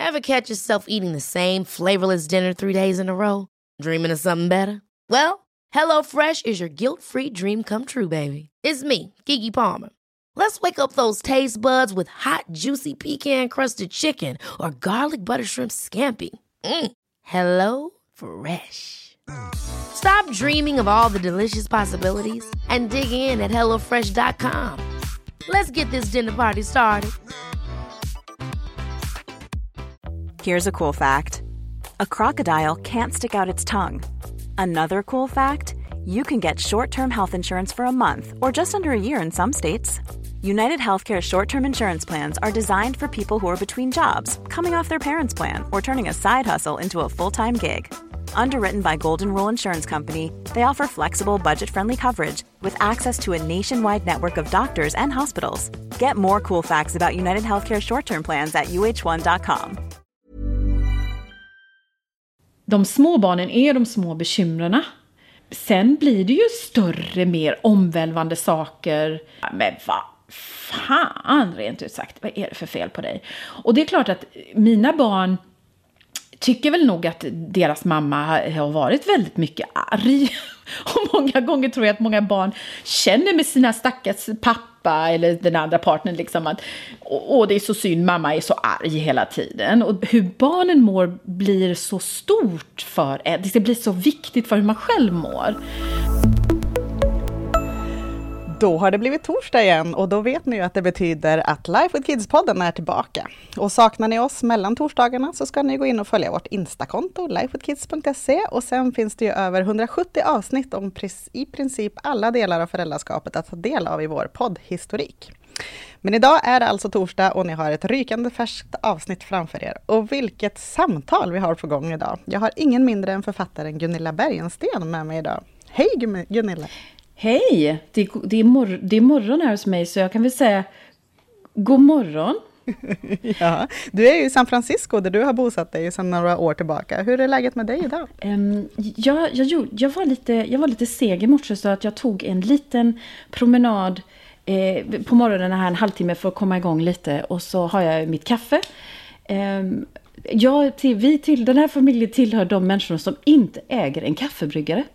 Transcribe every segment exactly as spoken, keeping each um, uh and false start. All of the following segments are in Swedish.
Ever catch yourself eating the same flavorless dinner three days in a row? Dreaming of something better? Well, HelloFresh is your guilt-free dream come true, baby. It's me, Keke Palmer. Let's wake up those taste buds with hot, juicy pecan-crusted chicken or garlic butter shrimp scampi. Mm. Hello Fresh. Stop dreaming of all the delicious possibilities and dig in at hello fresh dot com. Let's get this dinner party started. Here's a cool fact. A crocodile can't stick out its tongue. Another cool fact, you can get short-term health insurance for a month or just under a year in some states. United Healthcare short-term insurance plans are designed for people who are between jobs, coming off their parents' plan, or turning a side hustle into a full-time gig. Underwritten by Golden Rule Insurance Company, they offer flexible, budget-friendly coverage with access to a nationwide network of doctors and hospitals. Get more cool facts about United Healthcare short-term plans at u h one dot com. De små barnen är de små bekymrena. Sen blir det ju större, mer omvälvande saker. Men vad fan, rent ut sagt, vad är det för fel på dig? Och det är klart att mina barn tycker väl nog att deras mamma har varit väldigt mycket arg. Och många gånger tror jag att många barn känner med sina stackars pappa eller den andra partnern liksom att åh, det är så synd, mamma är så arg hela tiden. Och hur barnen mår blir så stort för en. Det blir så viktigt för hur man själv mår. Då har det blivit torsdag igen och då vet ni ju att det betyder att Life with Kids-podden är tillbaka. Och saknar ni oss mellan torsdagarna så ska ni gå in och följa vårt Instakonto, life with kids punkt se, och sen finns det ju över hundrasjuttio avsnitt om i princip alla delar av föräldraskapet att ta del av i vår poddhistorik. Men idag är det alltså torsdag och ni har ett rykande färskt avsnitt framför er. Och vilket samtal vi har på gång idag. Jag har ingen mindre än författaren Gunilla Bergensten med mig idag. Hej Gunilla! Hej, det, det, är mor- det är morgon här hos mig så jag kan väl säga god morgon. Ja, du är ju i San Francisco där du har bosatt dig sedan några år tillbaka. Hur är läget med dig idag? Um, jag, jag, jag, var lite, jag var lite seg i morse så att jag tog en liten promenad eh, på morgonen här en halvtimme för att komma igång lite. Och så har jag mitt kaffe. Um, jag, till, vi till, den här familjen tillhör de människor som inte äger en kaffebryggare.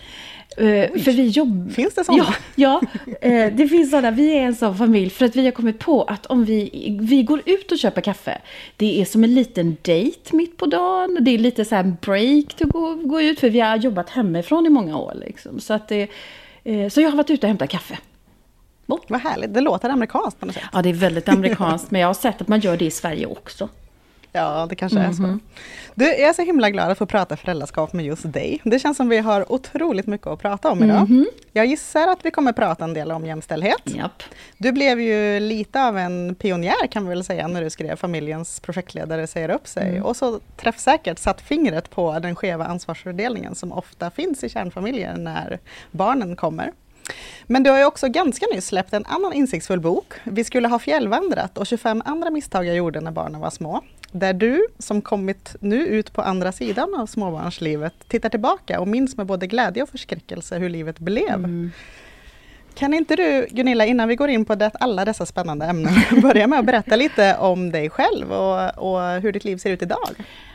Uh, för vi jobb... Finns det sådana? Ja, ja uh, det finns sådana. Vi är en sån familj för att vi har kommit på att om vi, vi går ut och köper kaffe, det är som en liten date mitt på dagen. Det är lite så här break till att gå, gå ut för vi har jobbat hemifrån i många år. Liksom. Så, att det, uh, så jag har varit ute och hämtat kaffe. Oh. Vad härligt, det låter amerikanskt på något sätt. Ja, det är väldigt amerikanskt men jag har sett att man gör det i Sverige också. Ja, det kanske mm-hmm. är så. Du, jag är så himla glad att få prata föräldraskap med just dig. Det känns som vi har otroligt mycket att prata om idag. Mm-hmm. Jag gissar att vi kommer prata en del om jämställdhet. Japp. Du blev ju lite av en pionjär kan vi väl säga när du skrev Familjens projektledare säger upp sig. Mm. Och så träffsäkert satt fingret på den skeva ansvarsfördelningen som ofta finns i kärnfamiljer när barnen kommer. Men du har ju också ganska nyss släppt en annan insiktsfull bok. Vi skulle ha fjällvandrat och tjugofem andra misstag jag gjorde när barnen var små. Där du, som kommit nu ut på andra sidan av småbarnslivet, tittar tillbaka och minns med både glädje och förskräckelse hur livet blev. Mm. Kan inte du, Gunilla, innan vi går in på det, alla dessa spännande ämnen, börja med att berätta lite om dig själv och, och hur ditt liv ser ut idag?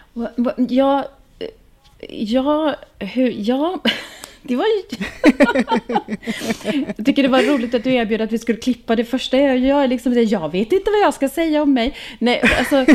Ja, ja, hur, ja... Det var ju... Jag tycker det var roligt att du erbjöd att vi skulle klippa det första jag gör. Liksom det, jag vet inte vad jag ska säga om mig. Nej, alltså...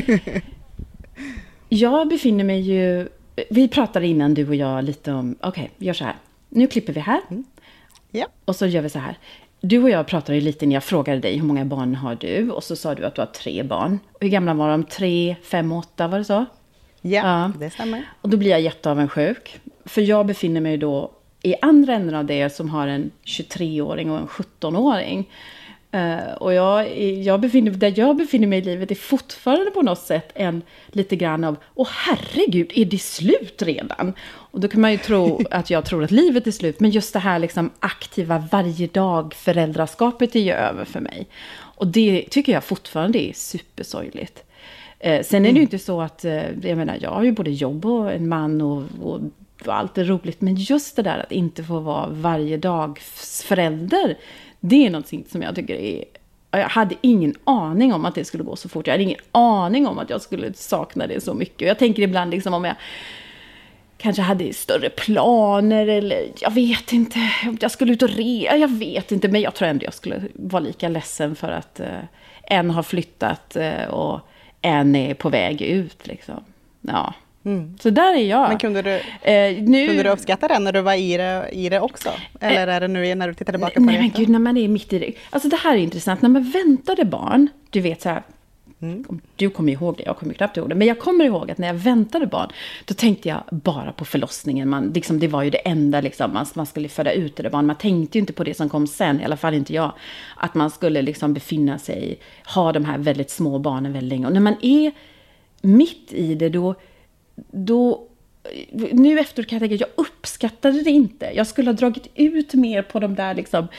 Jag befinner mig ju... Vi pratade innan du och jag lite om... Okej, okay, gör så här. Nu klipper vi här. Mm. Yeah. Och så gör vi så här. Du och jag pratade lite när jag frågade dig hur många barn har du? Och så sa du att du har tre barn. Och hur gamla var de? Tre, fem, åtta, var det så? Yeah, ja, det stämmer. Och då blir jag jätteavundsjuk. För jag befinner mig då i andra änden av det som har en tjugotreåring och en sjuttonåring. Uh, och jag, jag befinner, där jag befinner mig i livet är fortfarande på något sätt en lite grann av åh herregud, är det slut redan? Och då kan man ju tro att jag tror att livet är slut. Men just det här liksom aktiva varje dag föräldraskapet är ju över för mig. Och det tycker jag fortfarande är supersorgligt. Uh, sen är det ju inte så att, uh, jag menar, jag har ju både jobb och en man och, och allt är roligt. Men just det där att inte få vara varje dag förälder, det är någonting som jag tycker är jag hade ingen aning om att det skulle gå så fort. Jag hade ingen aning om att jag skulle sakna det så mycket. Jag tänker ibland liksom om jag kanske hade större planer eller jag vet inte. Jag skulle ut och re. Jag vet inte, men jag tror ändå jag skulle vara lika ledsen för att eh, en har flyttat eh, och en är på väg ut liksom. Ja. Mm. Så där är jag. Men kunde du, eh, nu, kunde du uppskatta det när du var i det, i det också? Eller är det nu när du tittar tillbaka på nej, det? Nej men gud, när man är mitt i det. Alltså det här är intressant. När man väntade barn, du vet så här, mm. du kommer ihåg det, jag kommer knappt ihåg det. Men jag kommer ihåg att när jag väntade barn, då tänkte jag bara på förlossningen. Man, liksom, det var ju det enda, liksom, man, man skulle föda ut det barn. Man tänkte ju inte på det som kom sen, i alla fall inte jag. Att man skulle liksom befinna sig, ha de här väldigt små barnen väldigt länge. Och när man är mitt i det, då Då, nu efter kan jag tänka, jag uppskattade det inte. Jag skulle ha dragit ut mer på de där liksom,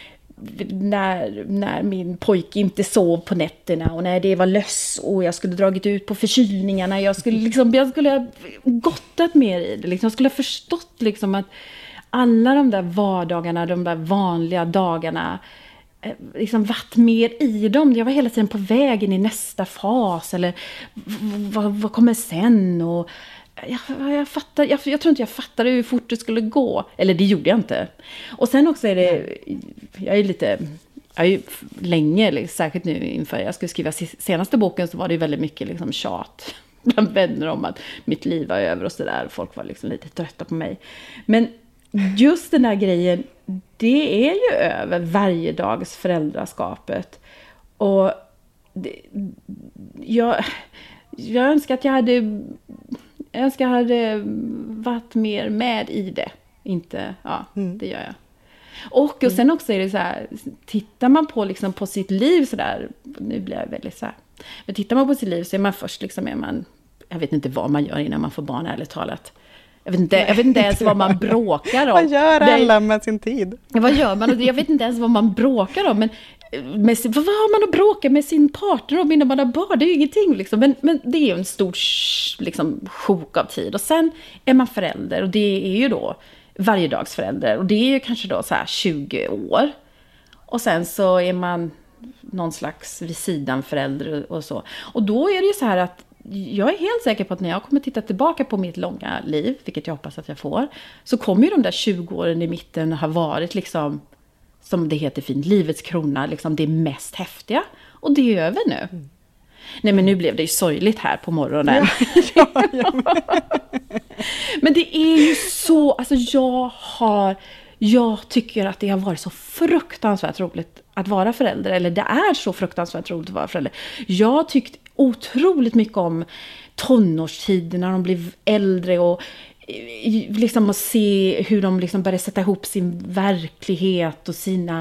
när, när min pojke inte sov på nätterna och när det var löss och jag skulle dragit ut på förkylningarna. Jag skulle, liksom, jag skulle ha gottat mer i det. Liksom. Jag skulle ha förstått liksom, att alla de där vardagarna, de där vanliga dagarna, liksom varit mer i dem. Jag var hela tiden på vägen i nästa fas eller vad, vad kommer sen och jag, jag, fattar, jag, jag tror inte jag fattade hur fort det skulle gå, eller det gjorde jag inte. Och sen också är det, jag är lite jag är ju länge, särskilt nu inför jag skulle skriva senaste boken, så var det väldigt mycket liksom tjat bland vänner om att mitt liv var över och sådär. Folk var liksom lite trötta på mig. Men just den här grejen, det är ju över varje dags föräldraskapet. Och det, jag, jag önskar att jag hade jag önskar jag hade varit mer med i det. Inte, ja, mm. det gör jag. Och, och sen också är det så här, tittar man på, liksom, på sitt liv så där, nu blir jag väldigt så här, men tittar man på sitt liv så är man först liksom, är man, jag vet inte vad man gör innan man får barn, ärligt talat. Jag vet, inte, jag vet inte ens vad man bråkar om. Vad gör alla med sin tid? Vad gör man? Jag vet inte ens vad man bråkar om. Men med, vad har man att bråka med sin partner om innan man har barn? Det är ju ingenting. Liksom. Men, men det är ju en stor liksom, sjok av tid. Och sen är man förälder. Och det är ju då varje dags förälder. Och det är ju kanske då så här tjugo år. Och sen så är man någon slags vid sidan förälder och så. Och då är det ju så här att jag är helt säker på att när jag kommer titta tillbaka på mitt långa liv, vilket jag hoppas att jag får, så kommer ju de där tjugo åren i mitten ha varit liksom, som det heter fint, livets krona, liksom det mest häftiga. Och det är över nu. Mm. Nej, men nu blev det ju sorgligt här på morgonen. Ja, ja, ja. Men det är ju så, alltså jag har, jag tycker att det har varit så fruktansvärt roligt att vara förälder. Eller det är så fruktansvärt roligt att vara förälder. Jag tyckte otroligt mycket om tonårstiden när de blev äldre och liksom att se hur de liksom började sätta ihop sin verklighet och sina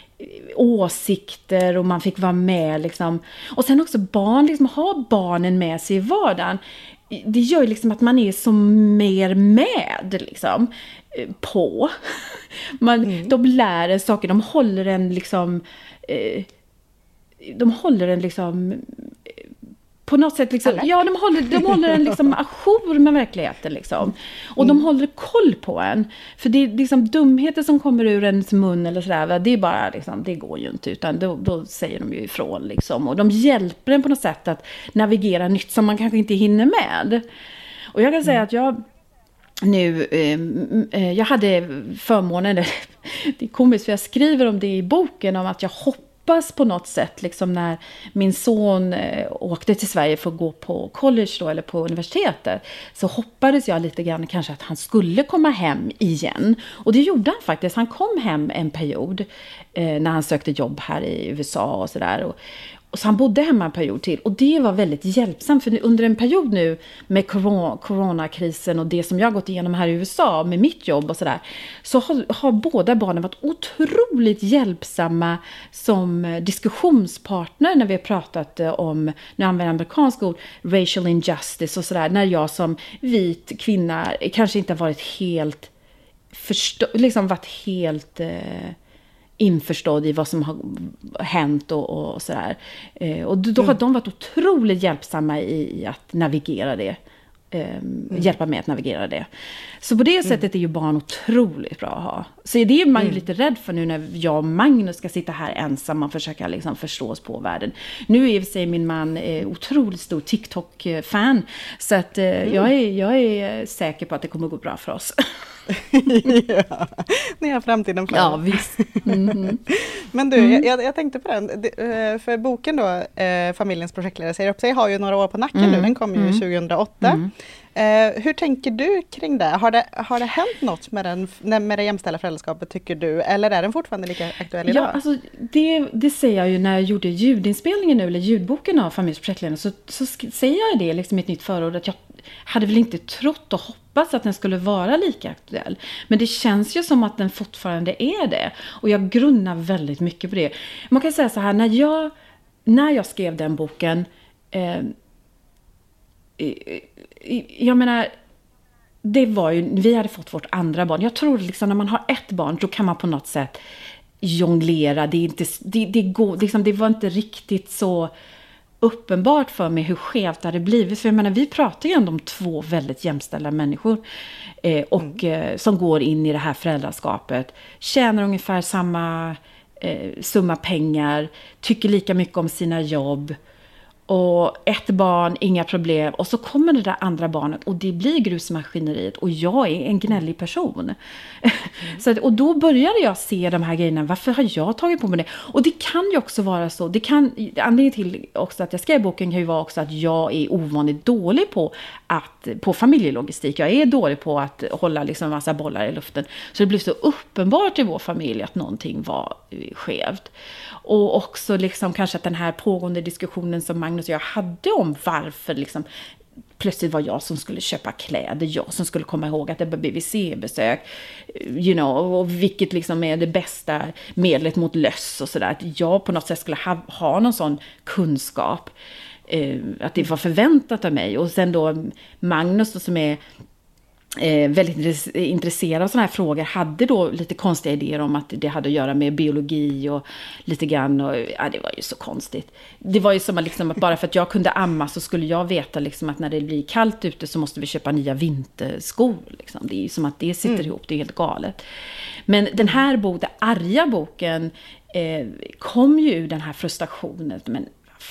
åsikter och man fick vara med liksom. Och sen också barn, liksom ha barnen med sig i vardagen. Det gör ju liksom att man är så mer med liksom på. Man, mm. De lär en saker, de håller en liksom eh, de håller en liksom på något sätt liksom, ja, de håller, de håller en liksom ajour med verkligheten liksom. Och mm. de håller koll på en. För det är liksom dumheter som kommer ur ens mun eller sådär, det är bara liksom, det går ju inte, utan då, då säger de ju ifrån liksom. Och de hjälper en på något sätt att navigera nytt som man kanske inte hinner med. Och jag kan säga mm. att jag nu, eh, jag hade förmånen, det är komiskt för jag skriver om det i boken, om att jag hoppas på något sätt, liksom när min son eh, åkte till Sverige för att gå på college då, eller på universitetet, så hoppades jag lite grann kanske att han skulle komma hem igen. Och det gjorde han faktiskt. Han kom hem en period eh, när han sökte jobb här i U S A och sådär. Och, och så han bodde hemma en period till. Och det var väldigt hjälpsamt, för under en period nu med corona, coronakrisen och det som jag har gått igenom här i U S A med mitt jobb och sådär, så har, har båda barnen varit otroligt hjälpsamma som diskussionspartner när vi har pratat om, när jag använder amerikansk ord, racial injustice och sådär, när jag som vit kvinna kanske inte har varit helt förstå, liksom varit helt eh, införstådd i vad som har hänt och, och sådär. Eh, och då har mm. de varit otroligt hjälpsamma i, i att navigera det. eh, mm. hjälpa mig att navigera det. Så på det sättet mm. är ju barn otroligt bra att ha. Så det är man ju mm. lite rädd för nu när jag och Magnus ska sitta här ensamma och försöka liksom förstå oss på världen. Nu är i sig min man eh, otroligt stor TikTok-fan. Så att eh, mm. jag, är, jag är säker på att det kommer gå bra för oss. Ja, ni har framtiden för. Ja, visst. Mm-hmm. Men du, mm. jag, jag tänkte på den. För boken då, Familjens projektledare säger upp sig, har ju några år på nacken mm. nu. Den kom ju mm. tjugohundraåtta. Mm. Uh, hur tänker du kring det? Har det, har det hänt något med, den, med det jämställda föräldraskapet, tycker du? Eller är den fortfarande lika aktuell idag? Ja, alltså, det, det säger jag ju när jag gjorde ljudinspelningen nu, eller ljudboken av Familjens projektledare, så, så säger jag det liksom i ett nytt förord, att jag hade väl inte trott och hoppats att den skulle vara lika aktuell. Men det känns ju som att den fortfarande är det. Och jag grunnar väldigt mycket på det. Man kan säga så här, när jag, när jag skrev den boken... Eh, jag menar, det var ju, vi hade fått vårt andra barn. Jag tror liksom när man har ett barn, då kan man på något sätt jonglera. Det, är inte, det, det, går, liksom, det var inte riktigt så uppenbart för mig hur skevt det hade blivit. För jag menar, vi pratar ju ändå om två väldigt jämställda människor eh, och, mm. eh, som går in i det här föräldraskapet. Tjänar ungefär samma eh, summa pengar, tycker lika mycket om sina jobb. Och ett barn, inga problem. Och så kommer det där andra barnet och det blir grusmaskineriet. Och jag är en gnällig person. Mm. så att, och då började jag se de här grejerna. Varför har jag tagit på mig det? Och det kan ju också vara så. Det kan, anledningen till också att jag skrev boken kan ju vara också att jag är ovanligt dålig på, att, på familjelogistik. Jag är dålig på att hålla liksom en massa bollar i luften. Så det blev så uppenbart i vår familj att någonting var skevt. Och också liksom kanske att den här pågående diskussionen som Magnus och jag hade om varför liksom plötsligt var jag som skulle köpa kläder, jag som skulle komma ihåg att det var B V C-besök, you know, och vilket liksom är det bästa medlet mot löss och sådär. Att jag på något sätt skulle ha, ha någon sån kunskap, eh, att det var förväntat av mig. Och sen då Magnus då, som är Eh, väldigt intresserad av sådana här frågor, hade då lite konstiga idéer om att det hade att göra med biologi och lite grann, och ja, det var ju så konstigt. Det var ju som att, liksom, att bara för att jag kunde amma så skulle jag veta liksom, att när det blir kallt ute så måste vi köpa nya vinterskor liksom. Det är ju som att det sitter mm. ihop, det är helt galet. Men den här boken, den arga boken, eh, kom ju ur den här frustrationen, men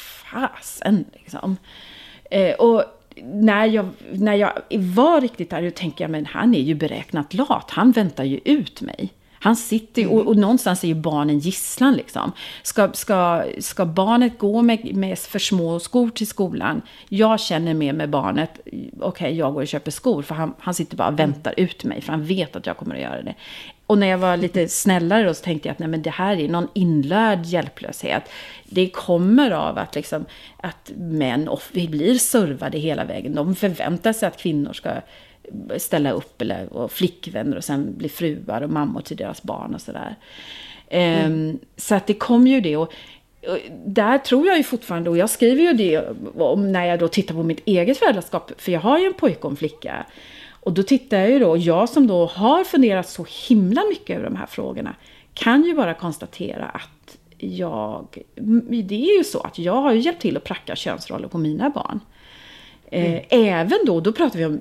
fasen liksom. Eh, och När jag, när jag var riktigt där, då tänker jag, men han är ju beräknat lat. Han väntar ju ut mig. Han sitter ju, och, och någonstans är ju barnen gisslan liksom. Ska, ska, ska barnet gå med, med för små skor till skolan? Jag känner med med barnet. Okej, okay, jag går och köper skor. För han, han sitter bara och väntar ut mig. För han vet att jag kommer att göra det. Och när jag var lite snällare då, så tänkte jag att nej, men det här är någon inlärd hjälplöshet. Det kommer av att, liksom, att män och vi blir servade hela vägen. De förväntar sig att kvinnor ska ställa upp, eller och flickvänner och sen bli fruar och mammor till deras barn och sådär. Mm. Um, så att det kom ju det, och, och där tror jag ju fortfarande, och jag skriver ju det om när jag då tittar på mitt eget föräldraskap, för jag har ju en pojke och en flicka. Och då tittar jag ju då, och jag som då har funderat så himla mycket över de här frågorna, kan ju bara konstatera att jag, det är ju så att jag har ju hjälpt till att pracka könsroller på mina barn. Mm. Även då, då pratar vi om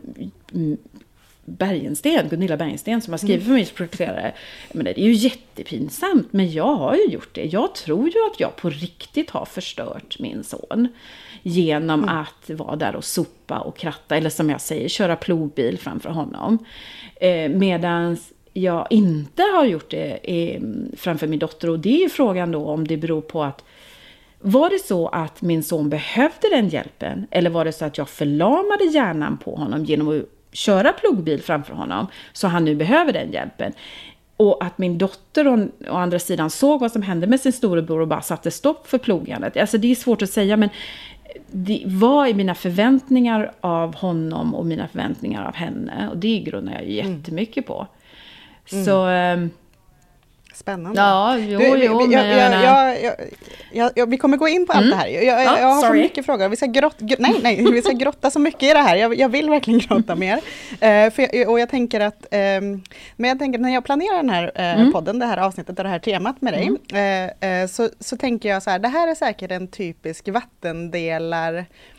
Bergensten, Gunilla Bergensten, som har skrivit för mig som projekterare. Men det är ju jättepinsamt, men jag har ju gjort det. Jag tror ju att jag på riktigt har förstört min son genom mm. att vara där och sopa och kratta, eller som jag säger, köra plogbil framför honom. Eh, medans jag inte har gjort det eh, framför min dotter, och det är ju frågan då om det beror på att var det så att min son behövde den hjälpen, eller var det så att jag förlamade hjärnan på honom genom att köra plogbil framför honom, så han nu behöver den hjälpen. Och att min dotter å, å andra sidan såg vad som hände med sin storebror och bara satte stopp för plogandet. Alltså det är svårt att säga, men det var i mina förväntningar av honom och mina förväntningar av henne, och det grundar jag ju jättemycket på. Mm. Så... Um, Spännande. Ja, jo, du, vi, jo, vi, jag, jag, jag, jag, jag, jag, vi kommer gå in på allt mm. det här. Jag, jag, ja, jag har sorry. så mycket frågor. Vi ska, grott, gr- nej, nej, vi ska grotta så mycket i det här. Jag, jag vill verkligen grotta mer. Uh, för jag, och jag tänker att, um, men jag tänker när jag planerar den här uh, mm. podden, det här avsnittet och det här temat med dig, mm. uh, uh, så, så tänker jag så här, det här är säkert en typisk vattendelar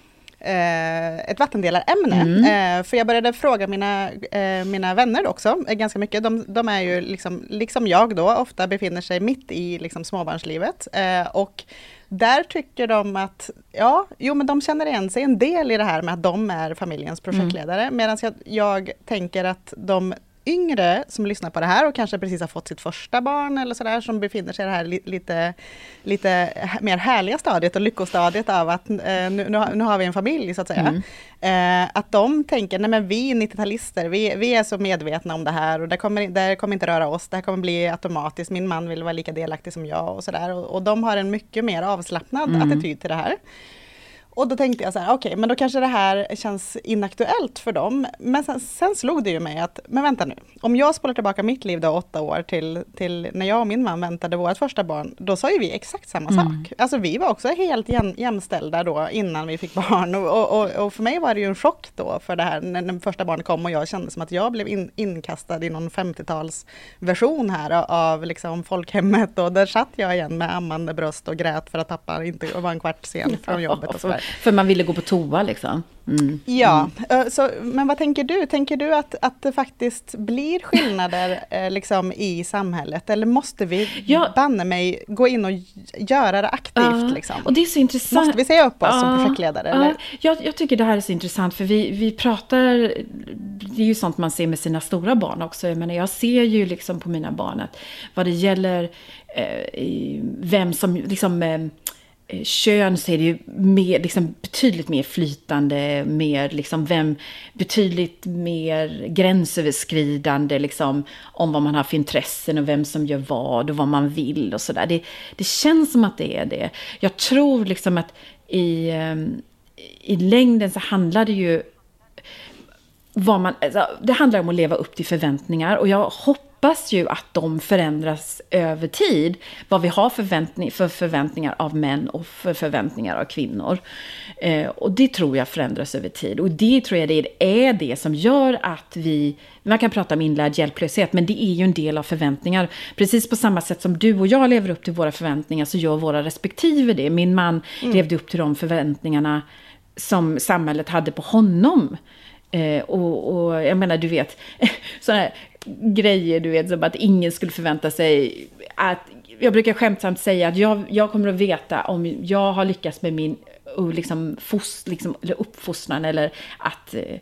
eh, ett vattendelämne. Mm. Eh, för jag började fråga mina, eh, mina vänner också eh, ganska mycket. De, de är ju liksom, liksom jag då, ofta befinner sig mitt i liksom, småbarnslivet. Eh, och där tycker de att, ja, jo men de känner igen sig en del i det här med att de är familjens projektledare. Mm. Medan jag, jag tänker att de yngre som lyssnar på det här och kanske precis har fått sitt första barn eller sådär, som befinner sig i det här li, lite, lite mer härliga stadiet och lyckostadiet av att eh, nu, nu har vi en familj så att säga. Mm. Eh, att de tänker, nej men vi nittio-talister, vi, vi är så medvetna om det här och det kommer, det kommer inte röra oss, det här kommer bli automatiskt, min man vill vara lika delaktig som jag och sådär. Och, och de har en mycket mer avslappnad mm. attityd till det här. Och då tänkte jag så här, okej, okay, men då kanske det här känns inaktuellt för dem. Men sen, sen slog det ju mig att, men vänta nu, om jag spolar tillbaka mitt liv då åtta år till, till när jag och min man väntade vårt första barn, då sa ju vi exakt samma mm. sak. Alltså vi var också helt jäm, jämställda då innan vi fick barn. Och, och, och, och för mig var det ju en chock då för det här när, när första barnet kom och jag kände som att jag blev in, inkastad i någon femtio-talsversion här av, av liksom folkhemmet. Och där satt jag igen med ammande bröst och grät för att pappa inte var en kvart sen från jobbet och så där. För man ville gå på toa liksom. Mm. Ja, mm. Så, men vad tänker du? Tänker du att, att det faktiskt blir skillnader eh, liksom i samhället? Eller måste vi ja. banne mig gå in och göra det aktivt? Uh, liksom? Och det är så intressant. Måste vi säga upp oss uh, som projektledare? Uh, eller? Jag, jag tycker det här är så intressant för vi, vi pratar, det är ju sånt man ser med sina stora barn också. Jag menar, jag ser ju liksom på mina barn att vad det gäller eh, vem som liksom eh, kön så är det ju mer, liksom, betydligt mer flytande, mer, liksom, vem, betydligt mer gränsöverskridande liksom, om vad man har för intressen och vem som gör vad och vad man vill och sådär. Det, det känns som att det är det. Jag tror liksom att i, i längden så handlar det ju vad man, alltså, det handlar om att leva upp till förväntningar och jag hoppas ju att de förändras över tid. Vad vi har förväntning, för förväntningar av män och för förväntningar av kvinnor. Eh, och det tror jag förändras över tid. Och det tror jag det är det som gör att vi, man kan prata om inlärd hjälplöshet, men det är ju en del av förväntningar. Precis på samma sätt som du och jag lever upp till våra förväntningar så gör våra respektive det. Min man mm. levde upp till de förväntningarna som samhället hade på honom. Eh, och, och jag menar, du vet, sådana här grejer, du vet, som att ingen skulle förvänta sig att, jag brukar skämtsamt säga att jag, jag kommer att veta om jag har lyckats med min liksom, fos, liksom, eller uppfostran eller att eh,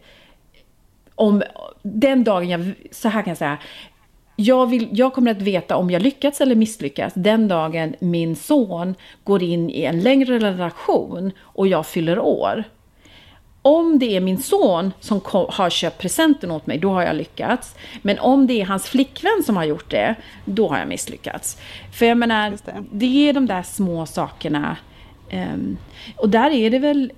om den dagen jag, så här kan jag säga, jag, vill, jag kommer att veta om jag lyckats eller misslyckats den dagen min son går in i en längre relation och jag fyller år. Om det är min son som kom, har köpt presenten åt mig, då har jag lyckats. Men om det är hans flickvän som har gjort det, då har jag misslyckats. För jag menar, det. det är de där små sakerna. Um, och där är det väl,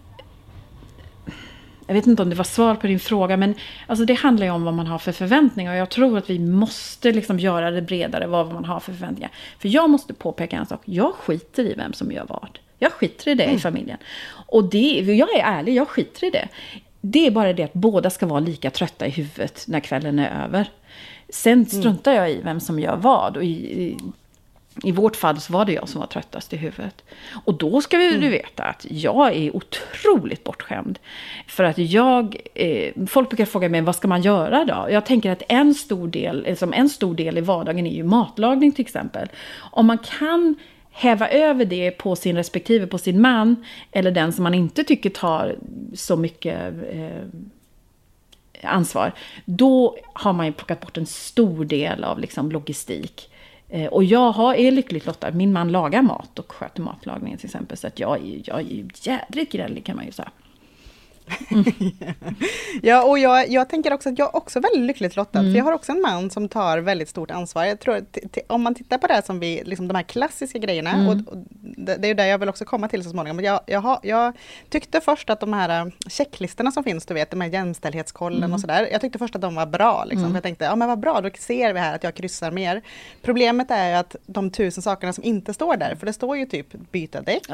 jag vet inte om det var svar på din fråga, men alltså det handlar ju om vad man har för förväntningar. Och jag tror att vi måste liksom göra det bredare vad man har för förväntningar. För jag måste påpeka en sak, jag skiter i vem som gör vad. Jag skiter i det mm. i familjen. Och det, jag är ärlig, jag skiter i det. Det är bara det att båda ska vara lika trötta i huvudet när kvällen är över. Sen struntar mm. jag i vem som gör vad. Och i, i, i vårt fall så var det jag som var tröttast i huvudet. Och då ska vi, mm. du veta att jag är otroligt bortskämd. För att jag, eh, folk brukar fråga mig, vad ska man göra då? Jag tänker att en stor del, liksom en stor del i vardagen är ju matlagning till exempel. Om man kan häva över det på sin respektive, på sin man eller den som man inte tycker tar så mycket eh, ansvar, då har man ju plockat bort en stor del av liksom, logistik. Eh, och jag har, är lyckligt lottad, min man lagar mat och sköter matlagningen till exempel, så att jag är, jag är jädrigt grällig kan man ju säga. Mm. Ja, och jag, jag tänker också att jag är också väldigt lyckligt lottad. Mm. För jag har också en man som tar väldigt stort ansvar. Jag tror att t- om man tittar på det här som vi, liksom de här klassiska grejerna, mm. och, och det, det är ju där jag vill också komma till så småningom. Jag, jag, har, jag tyckte först att de här checklistorna som finns, du vet, de här jämställdhetskollen mm. och sådär, jag tyckte först att de var bra. Liksom. Mm. Jag tänkte, ja men vad bra, då ser vi här att jag kryssar mer. Problemet är ju att de tusen sakerna som inte står där, för det står ju typ byta däck, ja.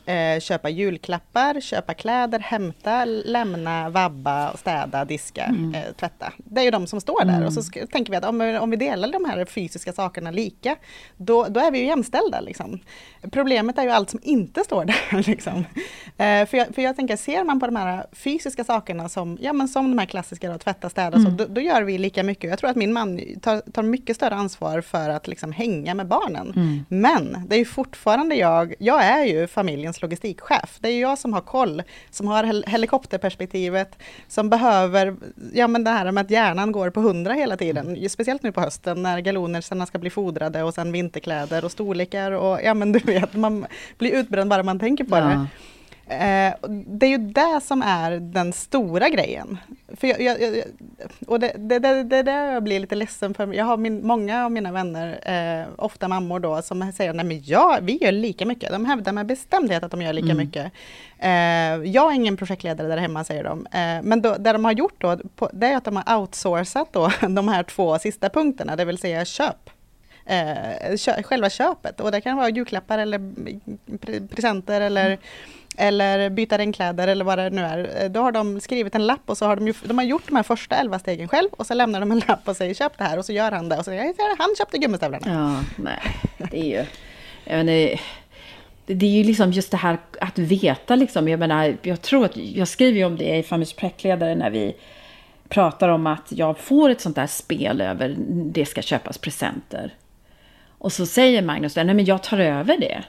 eh, köpa julklappar, köpa kläder, hämta, lämna, vabba, städa, diska, mm. eh, tvätta. Det är ju de som står där. Mm. Och så sk- tänker vi att om, om vi delar de här fysiska sakerna lika, då, då är vi ju jämställda. Liksom. Problemet är ju allt som inte står där. Liksom. Eh, för, jag, för jag tänker, ser man på de här fysiska sakerna som, ja, men som de här klassiska, då, tvätta, städa, mm. så, då, då gör vi lika mycket. Jag tror att min man tar, tar mycket större ansvar för att liksom, hänga med barnen. Mm. Men det är ju fortfarande jag, jag är ju familjens logistikchef. Det är ju jag som har koll, som har hel- helikopterperspektivet, som behöver, ja men det här med att hjärnan går på hundra hela tiden, speciellt nu på hösten när galonerna ska bli fodrade och sen vinterkläder och storlekar och ja men du vet, man blir utbränd bara man tänker på ja. det. Eh, det är ju det som är den stora grejen. För jag, jag, jag, och det, det, det, det där jag blir lite ledsen för. Jag har min, många av mina vänner, eh, ofta mammor då, som säger nej men ja, vi gör lika mycket. De hävdar med bestämdhet att de gör lika mm. mycket. Eh, jag är ingen projektledare där hemma, säger de. Eh, men då, det de har gjort då, på, det är att de har outsourcat då, de här två sista punkterna, det vill säga köp. Eh, kö, själva köpet. Och det kan vara julklappar eller pre- presenter eller mm. eller byta regnkläder eller vad det nu är. Då har de skrivit en lapp och så har de, ju, de har gjort de här första elva stegen själv och så lämnar de en lapp och säger köp det här och så gör han det och så säger han köpte gummistövlarna. Ja, nej. Det är ju jag menar, det är ju liksom just det här att veta liksom, jag menar, jag tror att jag skriver ju om det i Familjsprojektledare när vi pratar om att jag får ett sånt där spel över det ska köpas presenter. Och så säger Magnus där, nej men jag tar över det.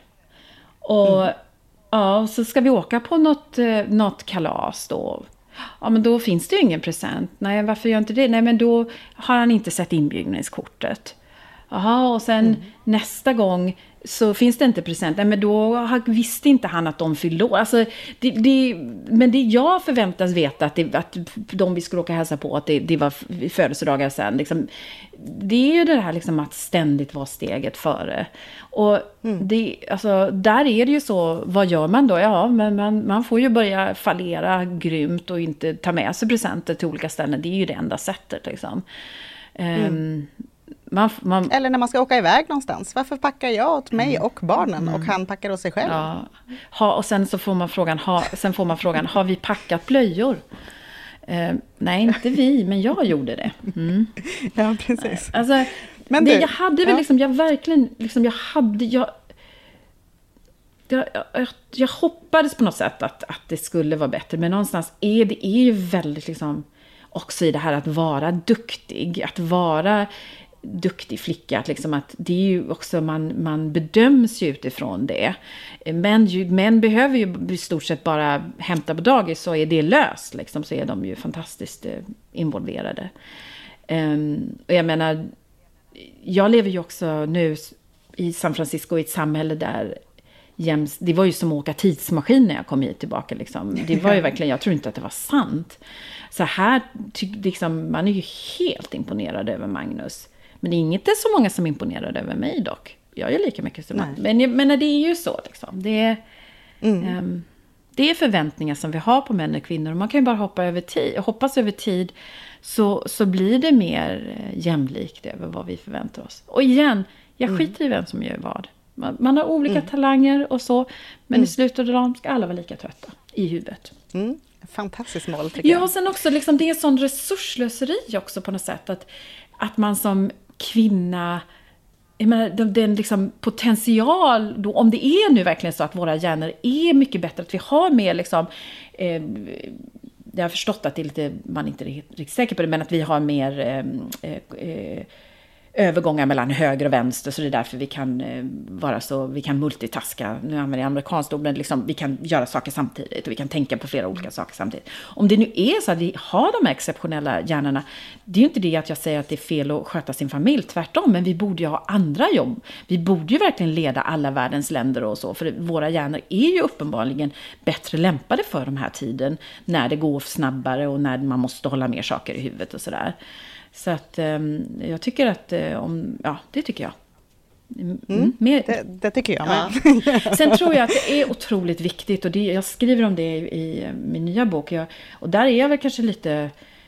Och mm. ja, och så ska vi åka på något, något kalas då. Ja, men då finns det ju ingen present. Nej, varför gör inte det? Nej, men då har han inte sett inbjudningskortet. Jaha, och sen mm. nästa gång så finns det inte present. Nej, men då visste inte han att de fyllde år. Alltså, det, det, men det jag förväntas veta att, det, att de vi skulle åka hälsa på, att det, det var födelsedagar sen. Liksom, det är ju det här liksom att ständigt vara steget före. Och mm. det, alltså, där är det ju så, vad gör man då? Ja, men man, man får ju börja fallera grymt och inte ta med sig presenter till olika ställen. Det är ju det enda sättet liksom. Mm. Um, Man, man... Eller när man ska åka iväg någonstans. Varför packar jag åt mig och barnen mm. och han packar åt sig själv? Ja. Ha, och sen så får man frågan, ha, sen får man frågan, har vi packat blöjor? Eh, nej, inte vi, men jag gjorde det. Mm. Ja, precis. Alltså, men det, du, jag hade väl ja. liksom, jag verkligen, liksom, jag hade, jag, jag, jag, jag hoppades på något sätt att, att det skulle vara bättre. Men någonstans är det är ju väldigt liksom, också i det här att vara duktig, att vara duktig flicka, att, liksom att det är ju också, man, man bedöms ju utifrån det. Men ju, män behöver ju i stort sett bara hämta på dagis så är det löst, liksom, så är de ju fantastiskt eh, involverade. Um, och jag menar, jag lever ju också nu i San Francisco i ett samhälle där jäms, det var ju som att åka tidsmaskin när jag kom hit tillbaka. Liksom. Det var ju verkligen, jag tror inte att det var sant. Så här, ty, liksom, man är ju helt imponerad över Magnus. Men det är inte så många som är imponerade över mig dock. Jag gör lika mycket som han. Men, men det är ju så. Liksom. Det, är, mm. um, det är förväntningar som vi har på män och kvinnor. Och man kan ju bara hoppa över tid, hoppas över tid så, så blir det mer jämlikt över vad vi förväntar oss. Och igen, jag mm. skiter i vem som gör vad. Man, man har olika mm. talanger och så. Men mm. i slutet av dagen ska alla vara lika trötta i huvudet. Mm. Fantastiskt mål tycker jag. Ja, och sen också liksom, det är sån resurslöseri också på något sätt. Att, att man som kvinna, jag menar, den, den liksom potential, då, om det är nu verkligen så att våra hjärnor är mycket bättre, att vi har mer liksom, eh, jag har förstått att det är lite, man är inte riktigt säker på det, men att vi har mer eh, eh, övergångar mellan höger och vänster, så det är därför vi kan eh, vara så, vi kan multitaska, nu använder jag amerikanskt ord, men liksom, vi kan göra saker samtidigt och vi kan tänka på flera olika saker samtidigt. Om det nu är så att vi har de här exceptionella hjärnorna, det är ju inte det att jag säger att det är fel att sköta sin familj, tvärtom, men vi borde ju ha andra jobb. Vi borde ju verkligen leda alla världens länder och så, för våra hjärnor är ju uppenbarligen bättre lämpade för de här tiden, när det går snabbare och när man måste hålla mer saker i huvudet och sådär. Så att um, jag tycker att, uh, om, ja, det tycker jag. Mm, mm, mer. Det, det tycker jag med. Ja. Sen tror jag att det är otroligt viktigt, och det, jag skriver om det i, i min nya bok. Jag, och där är jag väl kanske lite,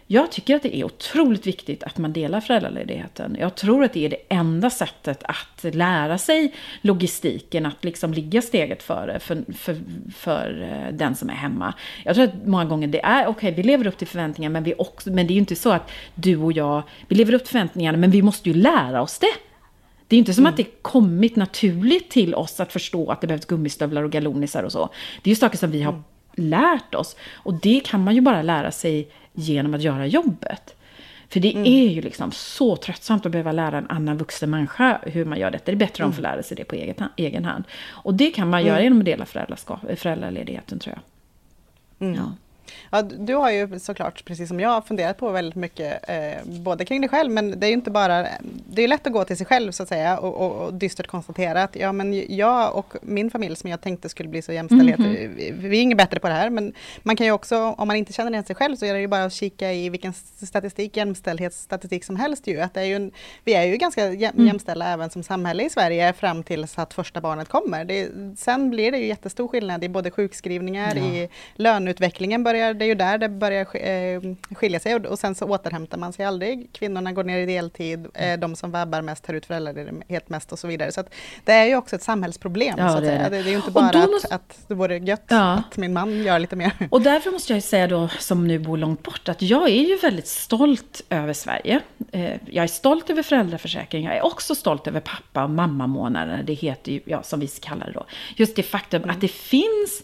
Jag tycker att det är otroligt viktigt att man delar föräldraledigheten. Jag tror att det är det enda sättet att lära sig logistiken, att liksom ligga steget före för, för, för den som är hemma. Jag tror att många gånger det är, okej, okay, vi lever upp till förväntningar, men, vi också, men det är ju inte så att du och jag, vi lever upp till förväntningarna, men vi måste ju lära oss det. Det är inte som mm. att det kommit naturligt till oss att förstå att det behövs gummistövlar och galonisar och så. Det är ju saker som vi har mm. lärt oss. Och det kan man ju bara lära sig genom att göra jobbet. För det mm. är ju liksom så tröttsamt att behöva lära en annan vuxen människa hur man gör detta. Det är bättre mm. om man får lära sig det på egen, egen hand. Och det kan man mm. göra genom att dela föräldraledigheten, tror jag. Mm. Ja. Ja, du har ju såklart, precis som jag, funderat på väldigt mycket, eh, både kring dig själv, men det är ju inte bara, det är lätt att gå till sig själv så att säga och, och, och dystert konstatera att ja, men jag och min familj som jag tänkte skulle bli så jämställdhet, mm-hmm. vi, vi är inget bättre på det här, men man kan ju också, om man inte känner igen sig själv, så är det ju bara att kika i vilken statistik, jämställdhetsstatistik som helst ju, att det är ju en, vi är ju ganska jäm, mm. jämställda även som samhälle i Sverige fram tills att första barnet kommer. Det, sen blir det ju jättestor skillnad i både sjukskrivningar, ja. i löneutvecklingen börjar det är ju där det börjar skilja sig och sen så återhämtar man sig aldrig. Kvinnorna går ner i deltid, de som vabbar mest tar ut föräldraledighet mest och så vidare. Så att det är ju också ett samhällsproblem. Ja, så att det, är det. Det, det är ju inte bara att, måste... att det vore gött ja. att min man gör lite mer. Och därför måste jag säga då, som nu bor långt bort, att jag är ju väldigt stolt över Sverige. Jag är stolt över föräldraförsäkringen. Jag är också stolt över pappa- och mammamånader. Det heter ju, ja, som vi kallar det då. Just det faktum mm. att det finns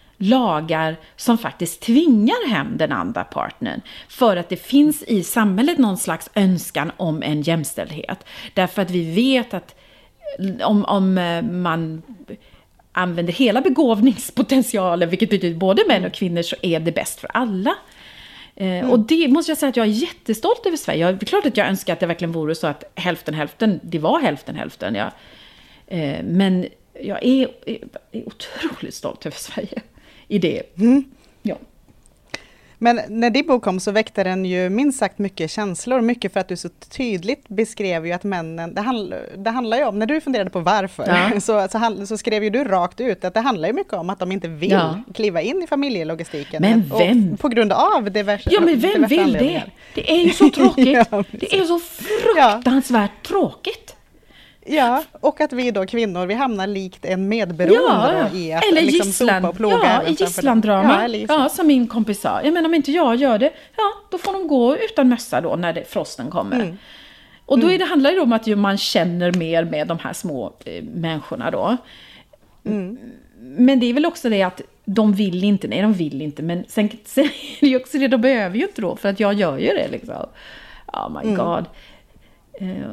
lagar som faktiskt tvingar hem den andra partnern för att det finns i samhället någon slags önskan om en jämställdhet. Därför att vi vet att om, om man använder hela begåvningspotentialen, vilket betyder både män och kvinnor, så är det bäst för alla. Mm. Och det måste jag säga att jag är jättestolt över Sverige. Det är klart att jag önskar att det verkligen vore så att hälften hälften, det var hälften hälften. Ja. Men jag är, är otroligt stolt över Sverige. I det. Mm. Ja. Men när din bok kom så väckte den ju minst sagt mycket känslor. Mycket för att du så tydligt beskrev ju att männen, det, handl, det handlar ju om, när du funderade på varför, ja. så, så, så skrev ju du rakt ut att det handlar ju mycket om att de inte vill ja. kliva in i familjelogistiken. Men vem? Och på grund av diverse Ja, men vem vill det? Det är ju så tråkigt. ja, det är så fruktansvärt ja. tråkigt. Ja, och att vi då kvinnor, vi hamnar likt en medberoende ja, i att eller liksom gisslan, sopa och plåga. Ja, i gisslandrama. Ja, ja, som min kompis sa. Jag menar, om inte jag gör det, ja, då får de gå utan mössa då när det, frosten kommer. Mm. Och då är det, handlar det om att ju man känner mer med de här små eh, människorna då. Mm. Men det är väl också det att de vill inte, nej de vill inte, men sen, sen är det ju också det, de behöver ju inte då, för att jag gör ju det liksom. Oh my mm. god. Eh,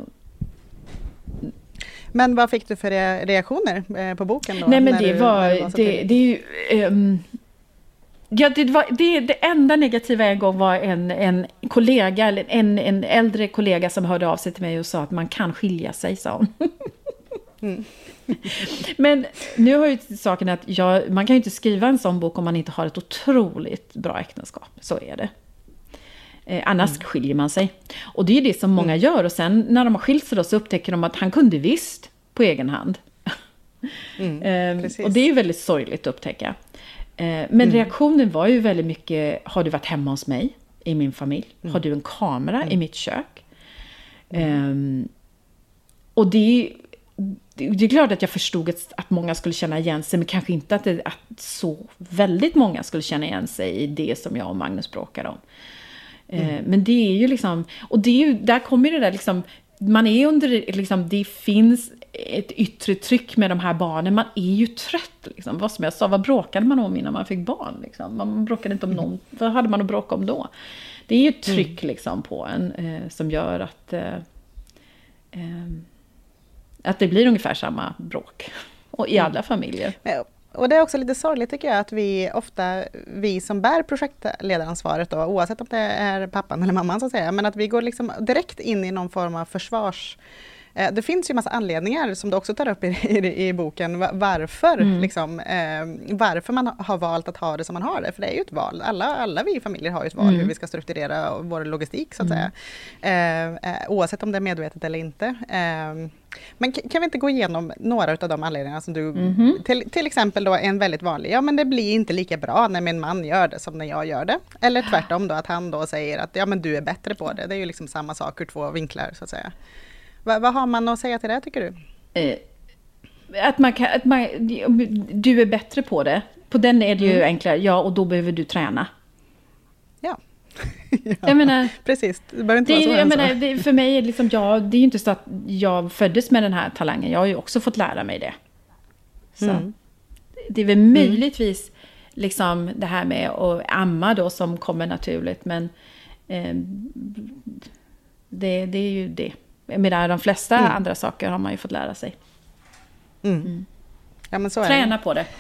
Men vad fick du för reaktioner på boken då? Nej, men det, du, var, det, var det, det är ju... Um, ja, det, var, det, det enda negativa en gång var en, en kollega, eller en, en äldre kollega som hörde av sig till mig och sa att man kan skilja sig, sa hon. Mm. Men nu har ju saken att jag, man kan ju inte skriva en sån bok om man inte har ett otroligt bra äktenskap. Så är det. Eh, annars mm. skiljer man sig. Och det är det som många mm. gör. Och sen när de har skilt sig då, så upptäcker de att han kunde visst på egen hand. Mm, eh, och det är ju väldigt sorgligt att upptäcka. Eh, men mm. reaktionen var ju väldigt mycket: har du varit hemma hos mig i min familj? Mm. Har du en kamera mm. i mitt kök? Mm. Eh, och det, det är klart att jag förstod att, att många skulle känna igen sig, men kanske inte att, det, att så väldigt många skulle känna igen sig i det som jag och Magnus bråkade om. Mm. Men det är ju liksom, och det är ju, där kommer det där liksom, man är under, liksom, det finns ett yttre tryck med de här barnen, man är ju trött liksom. Vad som jag sa, vad bråkade man om innan man fick barn liksom? Man bråkade inte om någon, vad hade man att bråka om då? Det är ju ett tryck mm. liksom på en eh, som gör att eh, eh, att det blir ungefär samma bråk, och i alla familjer. Mm. Och det är också lite sorgligt tycker jag, att vi ofta, vi som bär projektledaransvaret då, oavsett om det är pappan eller mamman så att säga, men att vi går liksom direkt in i någon form av försvars Eh, det finns ju massa anledningar som du också tar upp i, i, i boken, varför, mm. liksom, eh, varför man har valt att ha det som man har det. För det är ju ett val. Alla, alla vi i familjer har ju ett val mm. hur vi ska strukturera vår logistik så att mm. säga. Eh, eh, oavsett om det är medvetet eller inte. Eh, men k- kan vi inte gå igenom några av de anledningarna som du, mm-hmm. till, till exempel då en väldigt vanlig, ja men det blir inte lika bra när min man gör det som när jag gör det. Eller tvärtom då, att han då säger att ja men du är bättre på det. Det är ju liksom samma sak ur två vinklar så att säga. Va, vad har man att säga till det tycker du? Eh, att man kan, att man, du är bättre på det. På den är det ju mm. enklare, ja och då behöver du träna. Ja. ja, jag menar, precis. Det behöver inte det, vara så jag menar, det, för mig är liksom, jag, det är ju inte så att jag föddes med den här talangen. Jag har ju också fått lära mig det. Så. Mm. Det är väl möjligtvis mm. liksom det här med att amma då som kommer naturligt. Men eh, det, det är ju det. Jag menar, de flesta mm. andra saker har man ju fått lära sig. Mm. Mm. Ja, men så är Träna det. på det.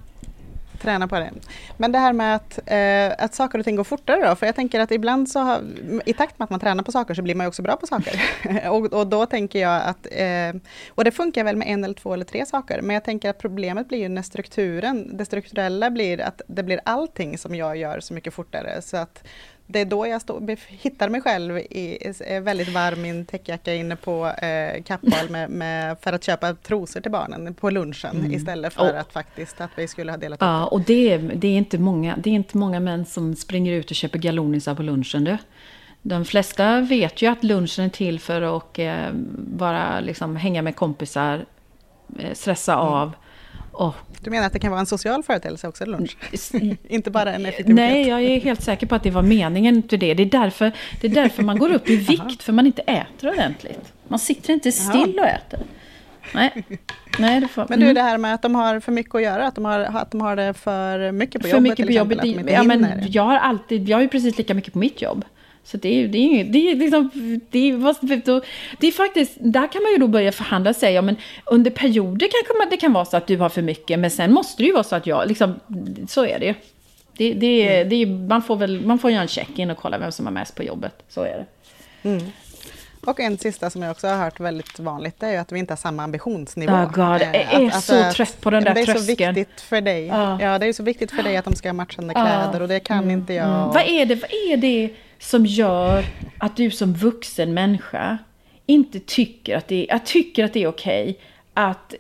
Träna på det. Men det här med att, eh, att saker och ting går fortare då, för jag tänker att ibland så har, i takt med att man tränar på saker så blir man ju också bra på saker. och, och då tänker jag att, eh, och det funkar väl med en eller två eller tre saker, men jag tänker att problemet blir ju när strukturen, det strukturella blir att det blir allting som jag gör så mycket fortare, så att det är då jag stå, hittar mig själv i, är väldigt varm i en täckjacka inne på eh, Kappahl med, med, för att köpa trosor till barnen på lunchen mm. istället för oh. att faktiskt att vi skulle ha delat upp. Ja, och det är, det är inte många, det är inte många män som springer ut och köper galonisar på lunchen. Du. De flesta vet ju att lunchen är till för att eh, bara liksom hänga med kompisar, eh, stressa mm. av. Oh. Du menar att det kan vara en social företeelse också, lunch? Inte bara en effektivitet? Nej, jag är helt säker på att det var meningen till det. Det är därför, det är därför man går upp i vikt, för man inte äter ordentligt. Man sitter inte still och äter. Nej. Nej, det får, men du, mm. det här med att de har för mycket att göra, att de har, att de har det för mycket på för jobbet mycket till på exempel, jobbet, att de ja, inte men jag har alltid, jag har ju precis lika mycket på mitt jobb. Så det är, det är inget, det är liksom, det är, det är faktiskt, där kan man ju då börja förhandla sig, ja men under perioder kanske man, det kan vara så att du har för mycket, men sen måste det ju vara så att jag, liksom, så är det det, det, är, det är, man får väl, man får göra en check-in och kolla vem som är mest på jobbet, så är det. Mm. Och en sista som jag också har hört väldigt vanligt, det är ju att vi inte har samma ambitionsnivå. Oh God, jag är att, så att, trött på den där tröskeln. Det är så viktigt för dig. Ja. ja, det är så viktigt för dig att de ska ha matchande kläder ja. och det kan mm. inte jag. Mm. Vad är det, vad är det som gör att du som vuxen människa inte tycker att det är, att tycker att det är okej att,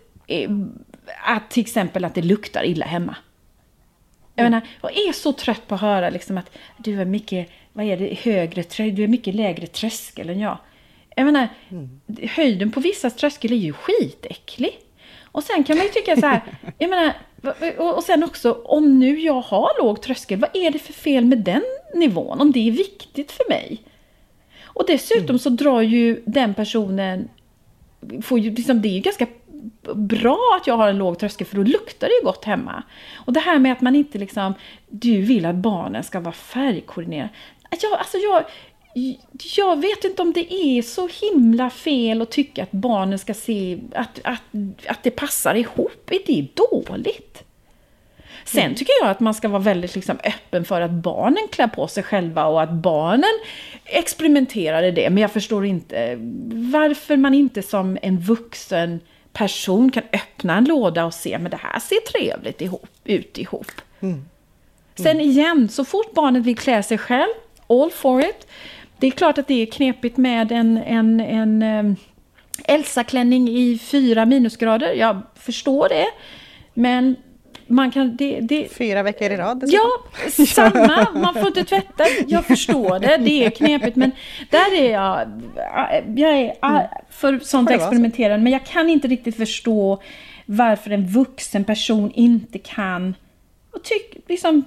att till exempel att det luktar illa hemma? Jag menar, jag är så trött på att höra liksom att du är mycket, vad är det, högre, du är mycket lägre tröskel än jag. Jag menar, mm. höjden på vissa tröskel är ju skitäcklig. Och sen kan man ju tycka så här, jag menar, och sen också, om nu jag har låg tröskel, vad är det för fel med den nivån? Om det är viktigt för mig. Och dessutom mm. så drar ju den personen, får ju, liksom, det är ju ganska bra att jag har en låg tröskel, för då luktar det ju gott hemma. Och det här med att man inte liksom, du vill att barnen ska vara färgkoordinerade. Jag, alltså jag... Jag vet inte om det är så himla fel att tycka att barnen ska se att, att, att det passar ihop. Det är dåligt. Sen tycker jag att man ska vara väldigt liksom öppen för att barnen klär på sig själva och att barnen experimenterar i det. Men jag förstår inte varför man inte som en vuxen person kan öppna en låda och se, men det här ser trevligt ihop, ut ihop. Mm. Mm. Sen igen, så fort barnet vill klä sig själv, all for it. Det är klart att det är knepigt med en, en, en um, Elsa-klänning i fyra minusgrader. Jag förstår det. Men man kan... Det, det, fyra veckor i rad. Ja, samma. Man får inte tvätta. Jag förstår det. Det är knepigt. Men där är jag... Jag är för sånt experimenterande. Men jag kan inte riktigt förstå varför en vuxen person inte kan... Och tyck, liksom...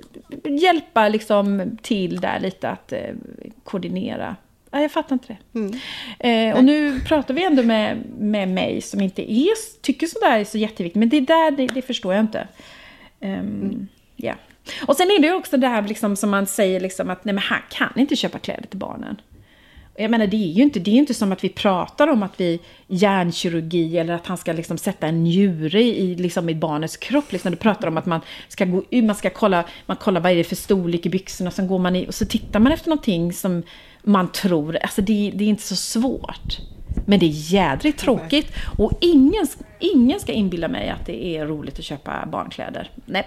hjälpa liksom till där lite att eh, koordinera. Nej, jag fattar inte det. Mm. Eh, och nu pratar vi ändå med, med mig som inte är, tycker sådär är så jätteviktigt. Men det där, det, det förstår jag inte. Um, mm. yeah. Och sen är det ju också det här liksom, som man säger liksom, att nej, men han kan inte köpa kläder till barnen. Jag menar, det är ju inte, det är inte som att vi pratar om att vi hjärnkirurgi eller att han ska liksom sätta en njure i, liksom i barnets kropp. Liksom. Du pratar om att man ska gå man ska kolla, man kollar vad är det för storlek i byxorna, sen går man i, och så tittar man efter någonting som man tror, alltså det, det är inte så svårt. Men det är jädrigt tråkigt. Och ingen, ingen ska inbilla mig att det är roligt att köpa barnkläder. Nej.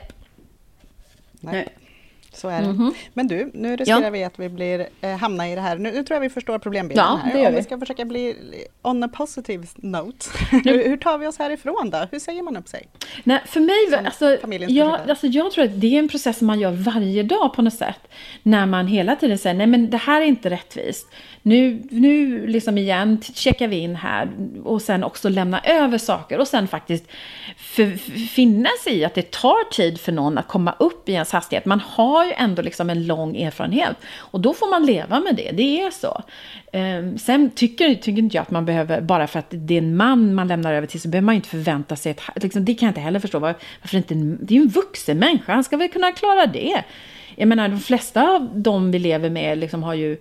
Nej. Så är det. Mm-hmm. Men du, nu riskerar ja. vi att vi blir eh, hamna i det här. Nu, nu tror jag vi förstår problembilden ja, här. Om vi. vi ska försöka bli on a positive note. hur, hur tar vi oss härifrån då? Hur säger man upp sig? Nej, för mig, alltså jag, alltså jag tror att det är en process som man gör varje dag på något sätt. När man hela tiden säger, nej men det här är inte rättvist. Nu, nu liksom igen checkar vi in här och sen också lämna över saker och sen faktiskt för, för, finna sig i att det tar tid för någon att komma upp i ens hastighet. Man har ju ändå liksom en lång erfarenhet och då får man leva med det, det är så. Um, sen tycker, tycker inte jag att man behöver, bara för att det är en man man lämnar över till så behöver man inte förvänta sig ett, liksom, det kan jag inte heller förstå, var, varför inte, det är ju en vuxen människa, han ska väl kunna klara det. Jag menar, de flesta av dem vi lever med liksom har ju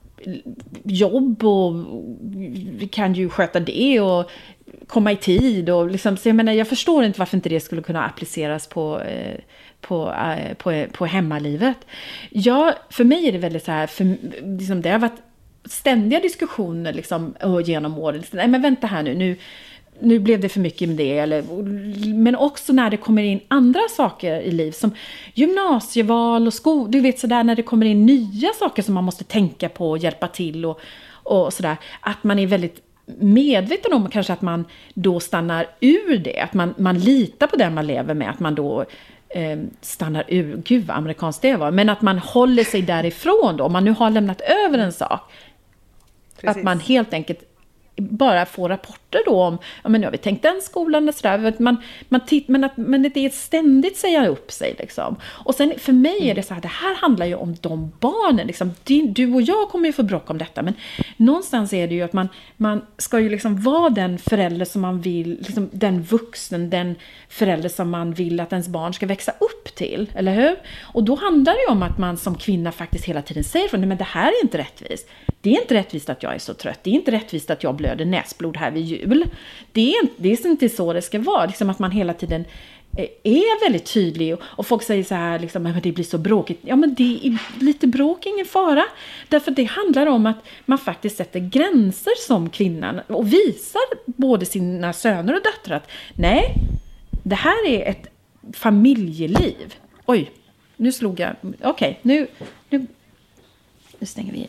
jobb och vi kan ju sköta det och komma i tid och liksom, så jag menar, jag förstår inte varför inte det skulle kunna appliceras på eh, på, eh, på på hemmalivet. Ja, för mig är det väldigt så här, för liksom, det har varit ständiga diskussioner liksom genom åren. Nej men vänta här nu, nu nu blev det för mycket med det. Eller, men också när det kommer in andra saker i liv som gymnasieval och skol. Du vet sådär när det kommer in nya saker som man måste tänka på och hjälpa till och, och sådär. Att man är väldigt medveten om kanske att man då stannar ur det. Att man, man litar på den man lever med. Att man då eh, stannar ur. Gud vad amerikanskt det var. Men att man håller sig därifrån då. Om man nu har lämnat över en sak. Precis. Att man helt enkelt bara få rapporter då om, ja men nu har vi tänkt den skolan och sådär, man, man titt, men, att, men det är ett ständigt säga upp sig liksom. Och sen för mig är det så här, det här handlar ju om de barnen liksom. Du och jag kommer ju få bråk om detta, men någonstans är det ju att man, man ska ju liksom vara den förälder som man vill, liksom den vuxen, den förälder som man vill att ens barn ska växa upp till, eller hur? Och då handlar det ju om att man som kvinna faktiskt hela tiden säger från, nej men det här är inte rättvist. Det är inte rättvist att jag är så trött. Det är inte rättvist att jag blöder näsblod här vid jul. Det är inte, det är inte så det ska vara. Liksom att man hela tiden är väldigt tydlig. Och folk säger så här, liksom, men det blir så bråkigt. Ja, men det är lite bråk, ingen fara. Därför det handlar om att man faktiskt sätter gränser som kvinnan. Och visar både sina söner och döttrar att nej, det här är ett familjeliv. Oj, nu slog jag. Okej, okay, nu, nu, nu stänger vi in.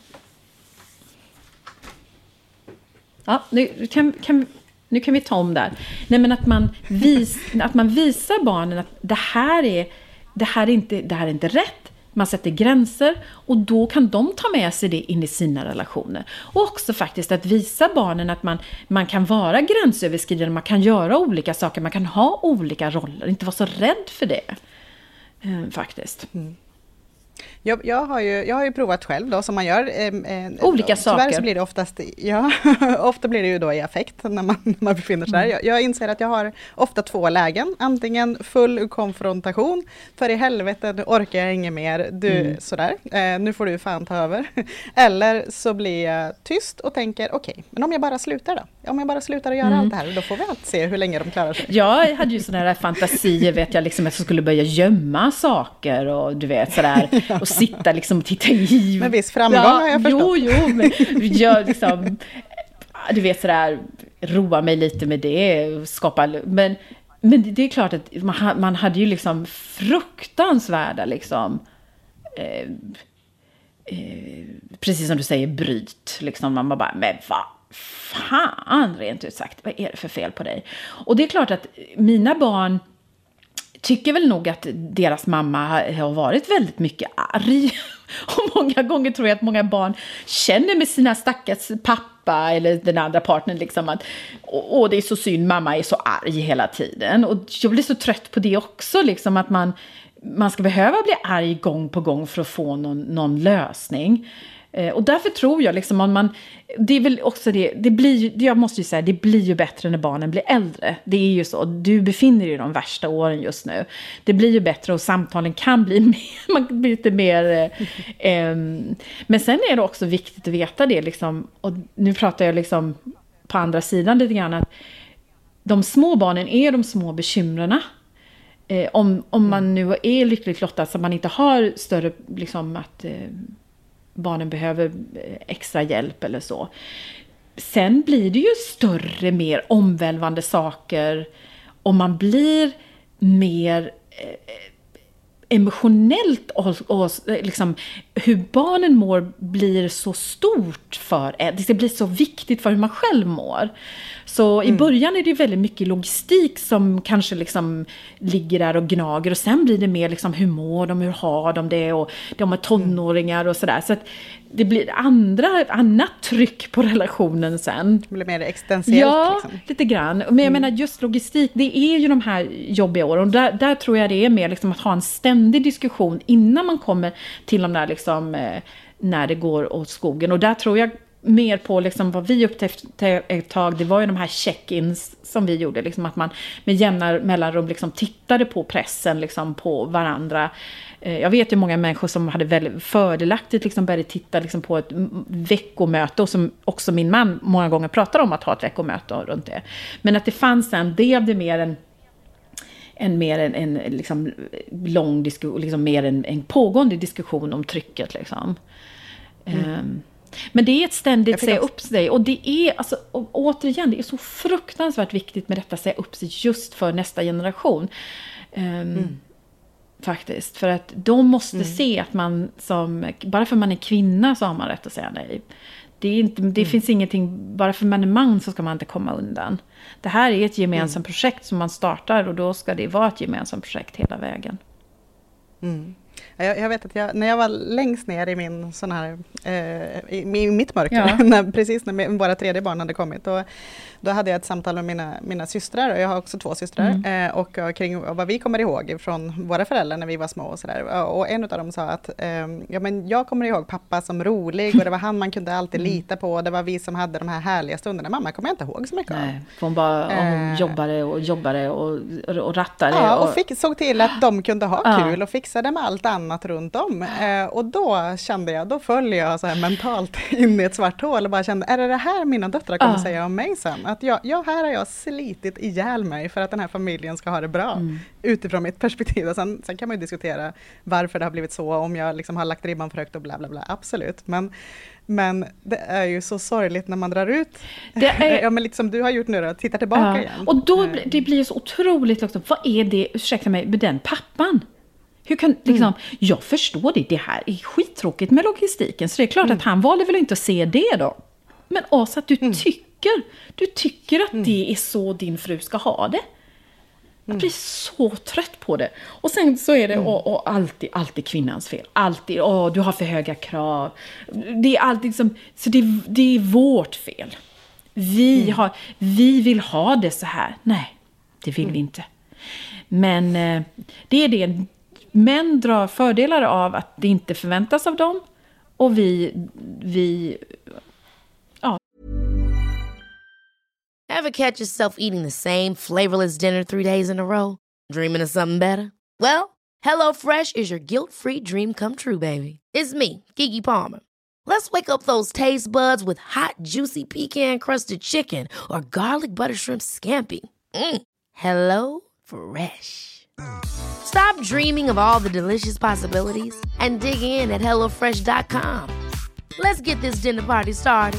Ja, nu kan, kan, nu kan vi ta om där. Nej, men att man, vis, att man visar barnen att det här, är, det, här är inte, det här är inte rätt. Man sätter gränser och då kan de ta med sig det in i sina relationer. Och också faktiskt att visa barnen att man, man kan vara gränsöverskridande, man kan göra olika saker, man kan ha olika roller. Inte vara så rädd för det, eh, faktiskt. Mm. Jag, jag, har ju, jag har ju provat själv då, som man gör. Eh, Olika saker. Tyvärr så blir det oftast, ja, ofta blir det ju då i affekt när man, när man befinner sig där. Jag, jag inser att jag har ofta två lägen. Antingen full konfrontation, för i helvete, nu orkar jag inget mer, du, mm. sådär, eh, nu får du fan ta över. Eller så blir jag tyst och tänker, okej, okay, men om jag bara slutar då? Om jag bara slutar att göra mm. allt det här, då får vi allt se hur länge de klarar sig. Jag hade ju sådana här fantasier, vet jag, liksom att jag skulle börja gömma saker och du vet sådär. Ja. Och sitta liksom och titta i. Med viss framgång ja, har jag förstått. Jo, jo. Men jag liksom, du vet sådär, roa mig lite med det. Skapa, men, men det är klart att man, man hade ju liksom fruktansvärda liksom, eh, eh, precis som du säger, bryt. Liksom, man bara, men vad fan, rent ut sagt, vad är det för fel på dig? Och det är klart att mina barn tycker väl nog att deras mamma har varit väldigt mycket arg. Och många gånger tror jag att många barn känner med sina stackars pappa eller den andra partnern liksom att åh, det är så synd, mamma är så arg hela tiden. Och jag blir så trött på det också, liksom att man, man ska behöva bli arg gång på gång för att få någon, någon lösning. Och därför tror jag liksom om man, det är väl också det, det blir, jag måste ju säga, det blir ju bättre när barnen blir äldre. Det är ju så, du befinner dig i de värsta åren just nu. Det blir ju bättre och samtalen kan bli mer, man blir lite mer, eh, men sen är det också viktigt att veta det liksom, och nu pratar jag liksom på andra sidan lite grann, att de små barnen är de små bekymrarna. Eh, om, om man nu är lyckligt lottad så man inte har större liksom att eh, barnen behöver extra hjälp eller så. sen blir det ju större, mer omvälvande saker. Och man blir mer eh, emotionellt och, och liksom, hur barnen mår blir så stort för en. Det blir så viktigt för hur man själv mår. Så mm. i början är det väldigt mycket logistik som kanske liksom ligger där och gnager. Och sen blir det mer liksom, hur mår de, hur har de det, och de är tonåringar och sådär. Så att det blir andra, annat tryck på relationen sen. Det blir mer existentiellt. Ja, liksom. lite grann. Men jag mm. menar just logistik, det är ju de här jobbiga åren. Och där, där tror jag det är mer liksom att ha en ständig diskussion innan man kommer till de där liksom, eh, när det går åt skogen. Och där tror jag mer på liksom vad vi upptäckte ett tag, det var ju de här check-ins som vi gjorde, liksom att man med jämna mellanrum liksom tittade på pressen liksom på varandra. Jag vet ju många människor som hade väldigt fördelaktigt liksom började titta liksom på ett veckomöte, och som också min man många gånger pratar om att ha ett veckomöte runt det. Men att det fanns en, det av det mer en en mer en, en liksom lång diskussion, liksom mer en, en pågående diskussion om trycket liksom. Mm. Um, Men det är ett ständigt säga upp sig. Och det är, alltså, och återigen, det är så fruktansvärt viktigt med detta säga upp sig just för nästa generation. Um, mm. Faktiskt. För att de måste mm. se att man som, bara för man är kvinna så har man rätt att säga nej. Det, är inte, det mm. finns ingenting, bara för man är man så ska man inte komma undan. Det här är ett gemensamt mm. projekt som man startar, och då ska det vara ett gemensamt projekt hela vägen. Mm. Jag, jag vet att jag, när jag var längst ner i min sån här, eh, i, i mitt mörker, ja. när, precis när våra tredje barn hade kommit, då, då hade jag ett samtal med mina, mina systrar, och jag har också två systrar, mm. eh, och, och kring vad vi kommer ihåg från våra föräldrar när vi var små och sådär. Och en av dem sa att eh, ja, men jag kommer ihåg pappa som rolig, och det var han man kunde alltid mm. lita på, det var vi som hade de här härliga stunderna. Mamma kommer jag inte ihåg så mycket av. Nej, för hon bara eh, hon jobbade och jobbade och, och rattade. Ja, och, och fick, såg till att de kunde ha ja. kul och fixade med allt annat runt om. Eh, och då kände jag, då följde jag så här mentalt in i ett svart hål och bara kände, är det det här mina döttrar kommer uh. säga om mig sen? Att jag, ja, här har jag slitit ihjäl mig för att den här familjen ska ha det bra mm. utifrån mitt perspektiv. Och sen, sen kan man ju diskutera varför det har blivit så, om jag liksom har lagt ribban för högt och bla bla bla, absolut. Men, men det är ju så sorgligt när man drar ut, det är, ja men liksom du har gjort nu då, titta tillbaka uh. igen. Och då, det blir ju så otroligt, liksom, vad är det, ursäkta mig, med den pappan? Hur kan, liksom, mm. jag förstår det, det här är skittråkigt med logistiken, så det är klart mm. att han valde väl inte att se det då. Men också att du mm. tycker, du tycker att mm. det är så din fru ska ha det. Jag mm. blir så trött på det. Och sen så är det mm. och, och alltid, alltid kvinnans fel. Alltid, åh, du har för höga krav. Det är alltid liksom, så det, det är vårt fel. Vi, mm. har, vi vill ha det så här. Nej, det vill mm. vi inte. Men eh, det är det. Män drar fördelar av att det inte förväntas av dem. Och vi, vi ja. Ever catch yourself eating the same flavorless dinner three days in a row? Dreaming of something better? Well, HelloFresh is your guilt-free dream come true, baby. It's me, Keke Palmer. Let's wake up those taste buds with hot, juicy pecan-crusted chicken or garlic butter shrimp scampi. Mm. Hello Fresh. Stop dreaming of all the delicious possibilities and dig in at hello fresh dot com. Let's get this dinner party started.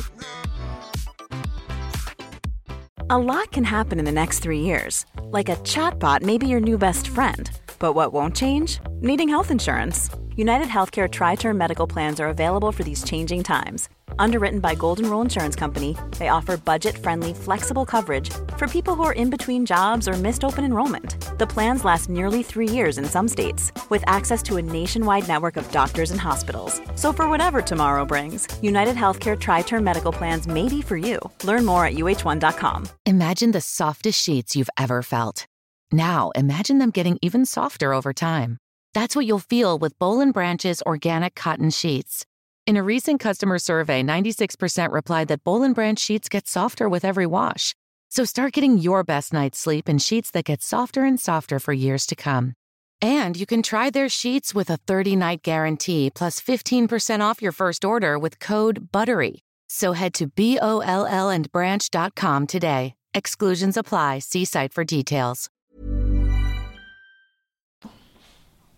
A lot can happen in the next three years. Like a chatbot may be your new best friend. But what won't change? Needing health insurance. United Healthcare Tri-Term Medical Plans are available for these changing times. Underwritten by Golden Rule Insurance Company, they offer budget-friendly, flexible coverage for people who are in between jobs or missed open enrollment. The plans last nearly three years in some states, with access to a nationwide network of doctors and hospitals. So for whatever tomorrow brings, United Healthcare Tri-Term Medical Plans may be for you. Learn more at U H one dot com. Imagine the softest sheets you've ever felt. Now imagine them getting even softer over time. That's what you'll feel with Boll and Branch's organic cotton sheets. In a recent customer survey, ninety-six percent replied that Boll and Branch sheets get softer with every wash. So start getting your best night's sleep in sheets that get softer and softer for years to come. And you can try their sheets with a thirty-night guarantee plus fifteen percent off your first order with code BUTTERY. So head to B O L L and branch dot com today. Exclusions apply. See site for details.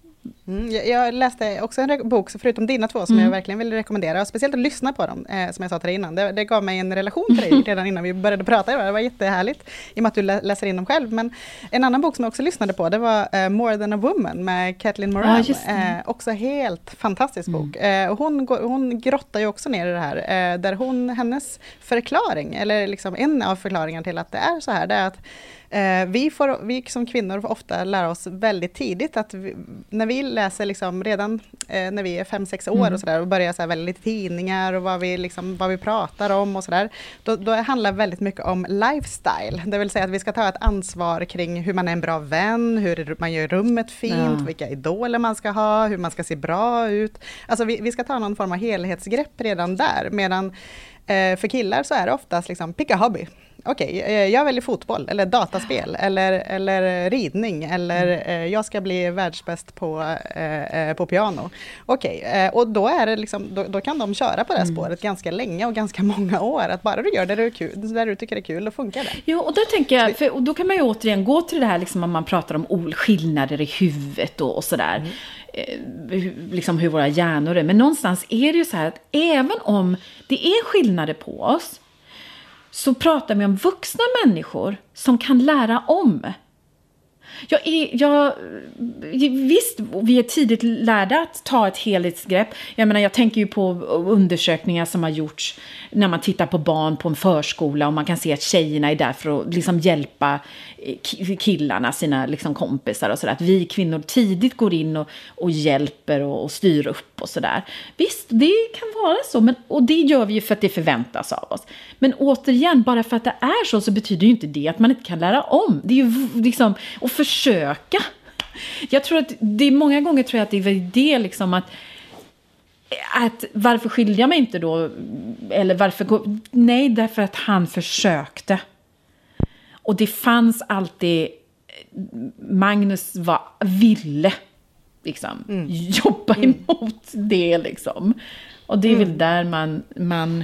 Mm, jag, jag läste också en re- bok, så förutom dina två, som Mm. jag verkligen vill rekommendera, och speciellt att lyssna på dem, eh, som jag sa till dig innan. Det, det gav mig en relation till dig redan innan vi började prata. Det var jättehärligt, i och med att du lä- läser in dem själv. Men en annan bok som jag också lyssnade på, det var eh, More than a woman med Kathleen Moran. Ja, just det. eh, också helt fantastisk bok. Eh, och hon, går, hon grottar ju också ner i det här, eh, där hon, hennes förklaring, eller liksom en av förklaringarna till att det är så här, det är att Eh, vi, får, vi som kvinnor får ofta lära oss väldigt tidigt att vi, när vi läser liksom redan eh, när vi är fem sex år mm. och sådär, och börjar så här väldigt tidningar och vad vi, liksom, vad vi pratar om och sådär, då, då handlar väldigt mycket om lifestyle. Det vill säga att vi ska ta ett ansvar kring hur man är en bra vän, hur man gör rummet fint, ja. vilka idoler man ska ha, hur man ska se bra ut. Alltså vi, vi ska ta någon form av helhetsgrepp redan där, medan eh, för killar så är det oftast liksom pick a hobby. Okej, okay, jag väljer fotboll eller dataspel eller, eller ridning eller mm. eh, jag ska bli världsbäst på, eh, på piano. Okej, okay, eh, och då, är det liksom, då, då kan de köra på det här mm. spåret ganska länge och ganska många år. Att bara du gör det du, kul, där du tycker det är kul, då funkar det. Jo, och där tänker jag, för, och då kan man ju återigen gå till det här liksom, om man pratar om skillnader i huvudet och, och sådär. Mm. Eh, liksom hur våra hjärnor är. Men någonstans är det ju så här att även om det är skillnader på oss, så pratar vi om vuxna människor som kan lära om. Jag är, jag, visst, vi är tidigt lärda att ta ett helhetsgrepp. Jag menar, jag tänker ju på undersökningar som har gjorts när man tittar på barn på en förskola och man kan se att tjejerna är där för att liksom hjälpa killarna, sina liksom kompisar och sådär. Att vi kvinnor tidigt går in och, och hjälper och, och styr upp och sådär. Visst, det kan vara så, men, och det gör vi ju för att det förväntas av oss. Men återigen, bara för att det är så, så betyder ju inte det att man inte kan lära om. Det är ju liksom att försöka. Jag tror att det är många gånger tror jag att det är det liksom att att varför skiljer jag mig inte då, eller varför, nej, därför att han försökte. Och det fanns alltid, Magnus var, ville liksom mm. jobba mm. emot det liksom. Och det är mm. väl där man, man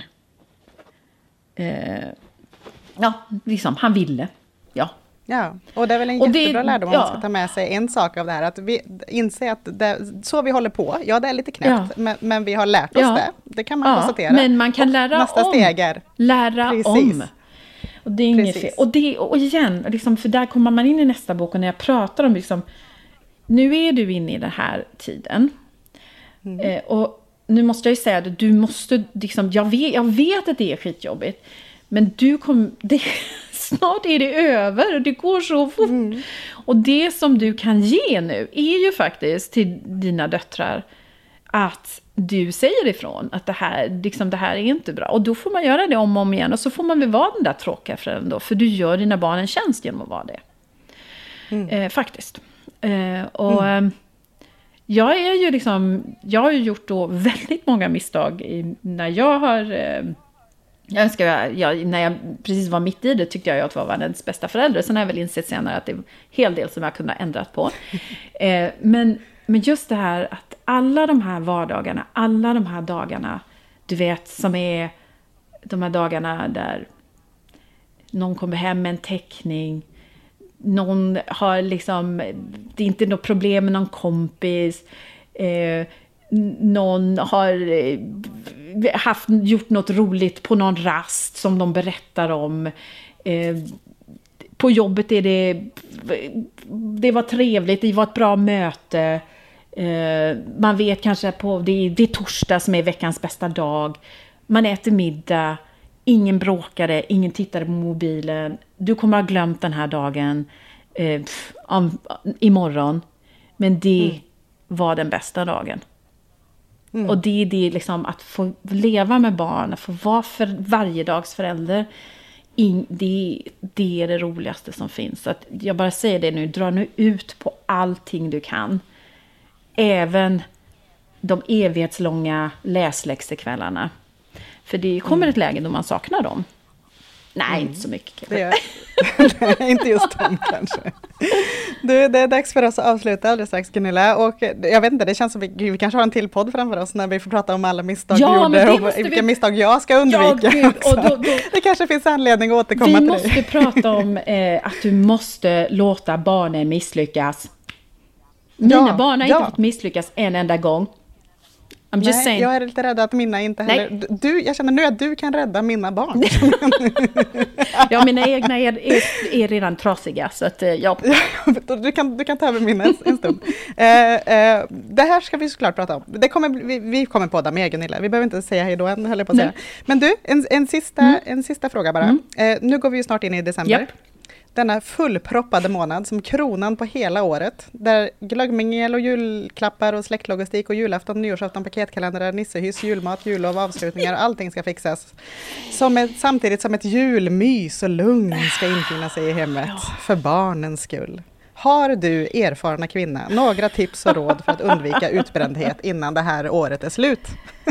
eh, ja, liksom, han ville, ja. Ja, och det är väl en och jättebra det, lärdom om ja. man ska ta med sig en sak av det här. Att vi inser att det, så vi håller på, ja det är lite knäppt, ja. men, men vi har lärt oss ja. det. Det kan man ja. konstatera. Men man kan lära nästa om. Steg är, lära precis. om. Och det är inget fel. Och, det, och igen, liksom, för där kommer man in i nästa bok och när jag pratar om liksom, nu är du inne i den här tiden. Mm. Eh, och nu måste jag ju säga att du måste, liksom, jag, vet, jag vet att det är skitjobbigt. Men du kommer, det, snart är det över och det går så fort. Mm. Och det som du kan ge nu är ju faktiskt till dina döttrar att du säger ifrån att det här, liksom, det här är inte bra. Och då får man göra det om och om igen. Och så får man väl vara den där tråkiga föräldern då. För du gör dina barn en tjänst genom att vara det. Mm. Eh, faktiskt. Eh, och mm. jag är ju liksom, jag har ju gjort då väldigt många misstag i, när jag har... Eh, Jag önskar, jag, när jag precis var mitt i det tyckte jag att jag var världens bästa förälder. Sen har jag väl insett senare att det är en hel del som jag kunde ha ändrat på. Eh, men, men just det här att alla de här vardagarna, alla de här dagarna, du vet, som är de här dagarna där någon kommer hem med en teckning, någon har liksom, det är inte något problem med någon kompis, eh, någon har haft, gjort något roligt på någon rast som de berättar om. Eh, på jobbet är det, det var trevligt, det var ett bra möte. Eh, man vet kanske på det är, det är torsdag som är veckans bästa dag. Man äter middag, ingen bråkade, ingen tittade på mobilen. Du kommer ha glömt den här dagen eh, om, imorgon. Men det mm. var den bästa dagen. Mm. Och det är det liksom att få leva med barn, att få vara för varje dags förälder. In, det, det är det roligaste som finns. Så att jag bara säger det nu, dra nu ut på allting du kan. Även de evighetslånga läsläxekvällarna. För det kommer ett läge då man saknar dem. Nej, mm. inte så mycket. Det är, nej, inte just dem kanske. Du, det är dags för oss att avsluta alldeles strax, Gunilla. Och jag vet inte, det känns som vi, vi kanske har en till podd framför oss när vi får prata om alla misstag ja, vi gjorde och vilka vi... misstag jag ska undvika. Ja, och då, då... Det kanske finns anledning att återkomma vi till det. Vi måste prata om eh, att du måste låta barnen misslyckas. Mina Ja, barn har ja. inte fått misslyckas en enda gång. I'm just Nej, saying. jag är lite rädd att mina inte heller... Du, jag känner nu att du kan rädda mina barn. Ja, mina egna är, är, är redan trasiga. Så att, ja. du, kan, du kan ta över mina en, en stund. Eh, eh, det här ska vi såklart prata om. Det kommer, vi, vi kommer podda med Gunilla. Vi behöver inte säga hej då än, höll jag på att säga. Nej. Men du, en, en, sista, mm. en sista fråga bara. Mm. Eh, nu går vi ju snart in i december. Yep. Denna fullproppade månad som kronan på hela året. Där glöggmingel och julklappar och släktlogistik och julafton, nyårsafton, paketkalendrar, nissehyss, julmat, jullov, avslutningar. Allting ska fixas. Som ett, samtidigt som ett julmys och lugn ska infinna sig i hemmet. För barnens skull. Har du, erfarna kvinna, några tips och råd för att undvika utbrändhet innan det här året är slut?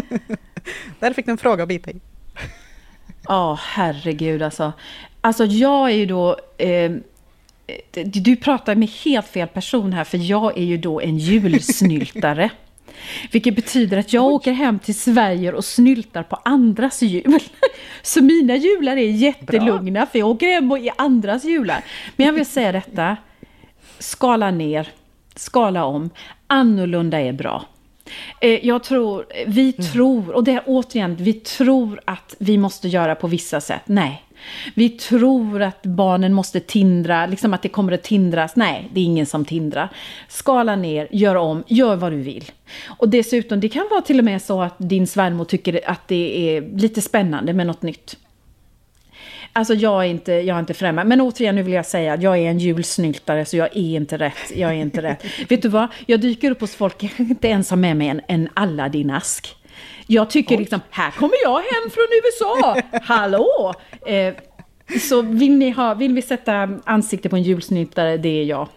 Där fick du en fråga att bita i. Ja, oh, herregud alltså. Alltså jag är ju då, eh, du pratar med helt fel person här, för jag är ju då en julsnyltare. Vilket betyder att jag åker hem till Sverige och snyltar på andras jul. Så mina jular är jättelugna. Bra. För jag åker hem och är andras jular. Men jag vill säga detta, skala ner, skala om, annorlunda är bra. Jag tror, vi mm. tror, och det är återigen, vi tror att vi måste göra på vissa sätt. Nej. Vi tror att barnen måste tindra, liksom att det kommer att tindras. Nej, det är ingen som tindrar. Skala ner, gör om, gör vad du vill. Och dessutom, det kan vara till och med så att din svärmor tycker att det är lite spännande med något nytt. Alltså jag är inte, jag är inte främmande. Men återigen, nu vill jag säga att jag är en julsnyltare, så jag är inte rätt. Jag är inte rätt. Vet du vad? Jag dyker upp hos folk, jag kan inte ens ha med mig en, en Aladdin-ask. Jag tycker Oj. liksom, här kommer jag hem från U S A. Hallå! Eh, så vill ni ha, vill vi sätta ansikte på en julsnyltare, det är jag.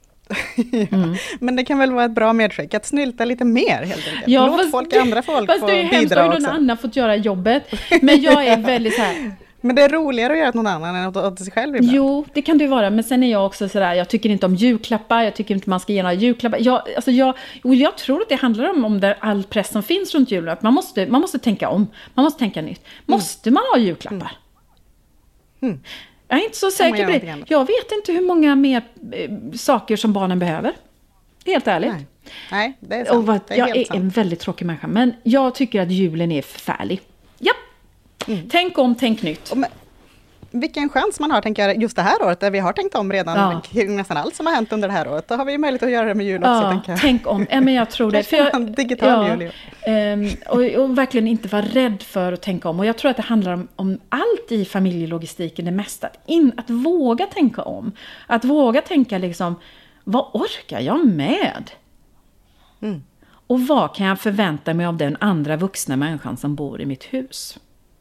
Mm. Ja, men det kan väl vara ett bra medskick att snylta lite mer helt enkelt. Ja, Låt fast, folk, andra folk fast få det är hemskt, bidra har ju också. någon annan fått göra jobbet. Men jag är väldigt så här... Men det är roligare att göra åt någon annan än åt, åt sig själv ibland. Jo, det kan det ju vara. Men sen är jag också sådär, jag tycker inte om julklappar. Jag tycker inte man ska ge några julklappar. Jag, alltså jag, jag tror att det handlar om, om där all press som finns runt julen. Att man måste, man måste tänka om. Man måste tänka nytt. Måste mm. man ha julklappar? Mm. Mm. Jag är inte så säker på det. Jag vet inte hur många mer eh, saker som barnen behöver. Helt ärligt. Nej, Nej det är sant. Och vad, det är jag helt är sant. en väldigt tråkig människa. Men jag tycker att julen är förfärlig. Ja. Mm. Tänk om, tänk nytt. Men, vilken chans man har, tänker jag, just det här året, där vi har tänkt om redan ja. kring nästan allt som har hänt under det här året. Då har vi ju möjlighet att göra det med jul också, ja, tänker jag. Tänk om. Ja, men jag tror det. För jag, digital ja, jul. Um, och, och verkligen inte vara rädd för att tänka om. Och jag tror att det handlar om, om allt i familjelogistiken, det mesta. Att, in, att våga tänka om. Att våga tänka liksom, vad orkar jag med? Mm. Och vad kan jag förvänta mig av den andra vuxna människan som bor i mitt hus?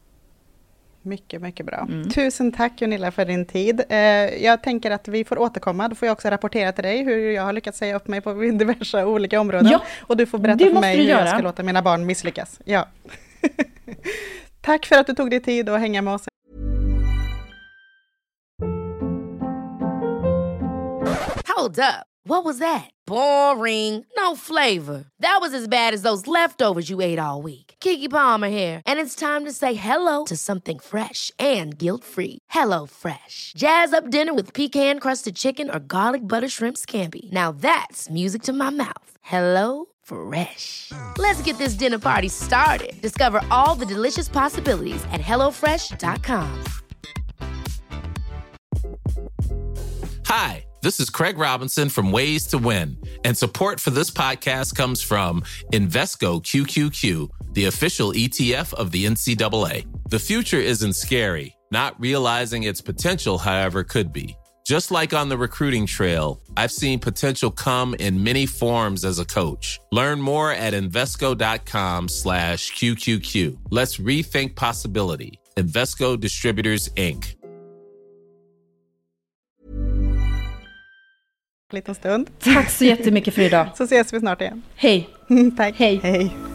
Mycket, mycket bra. Mm. Tusen tack Gunilla för din tid. Eh, jag tänker att vi får återkomma. Då får jag också rapportera till dig hur jag har lyckats säga upp mig på diverse olika områden. Ja, och du får berätta för mig hur göra. jag ska låta mina barn misslyckas. Ja. Tack för att du tog dig tid att hänga med oss. Hold up. What was that? Boring. No flavor. That was as bad as those leftovers you ate all week. Keke Palmer here. And it's time to say hello to something fresh and guilt-free. Hello Fresh. Jazz up dinner with pecan-crusted chicken or garlic butter shrimp scampi. Now that's music to my mouth. Hello Fresh. Let's get this dinner party started. Discover all the delicious possibilities at hello fresh dot com. Hi, this is Craig Robinson from Ways to Win, and support for this podcast comes from Invesco Q Q Q, the official E T F of the N C double A. The future isn't scary. Not realizing its potential, however, could be. Just like on the recruiting trail, I've seen potential come in many forms as a coach. Learn more at Invesco.com slash QQQ. Let's rethink possibility. Invesco Distributors, Incorporated. Liten stund. Tack så jättemycket för idag. Så ses vi snart igen. Hej. Tack. Hej. Hej.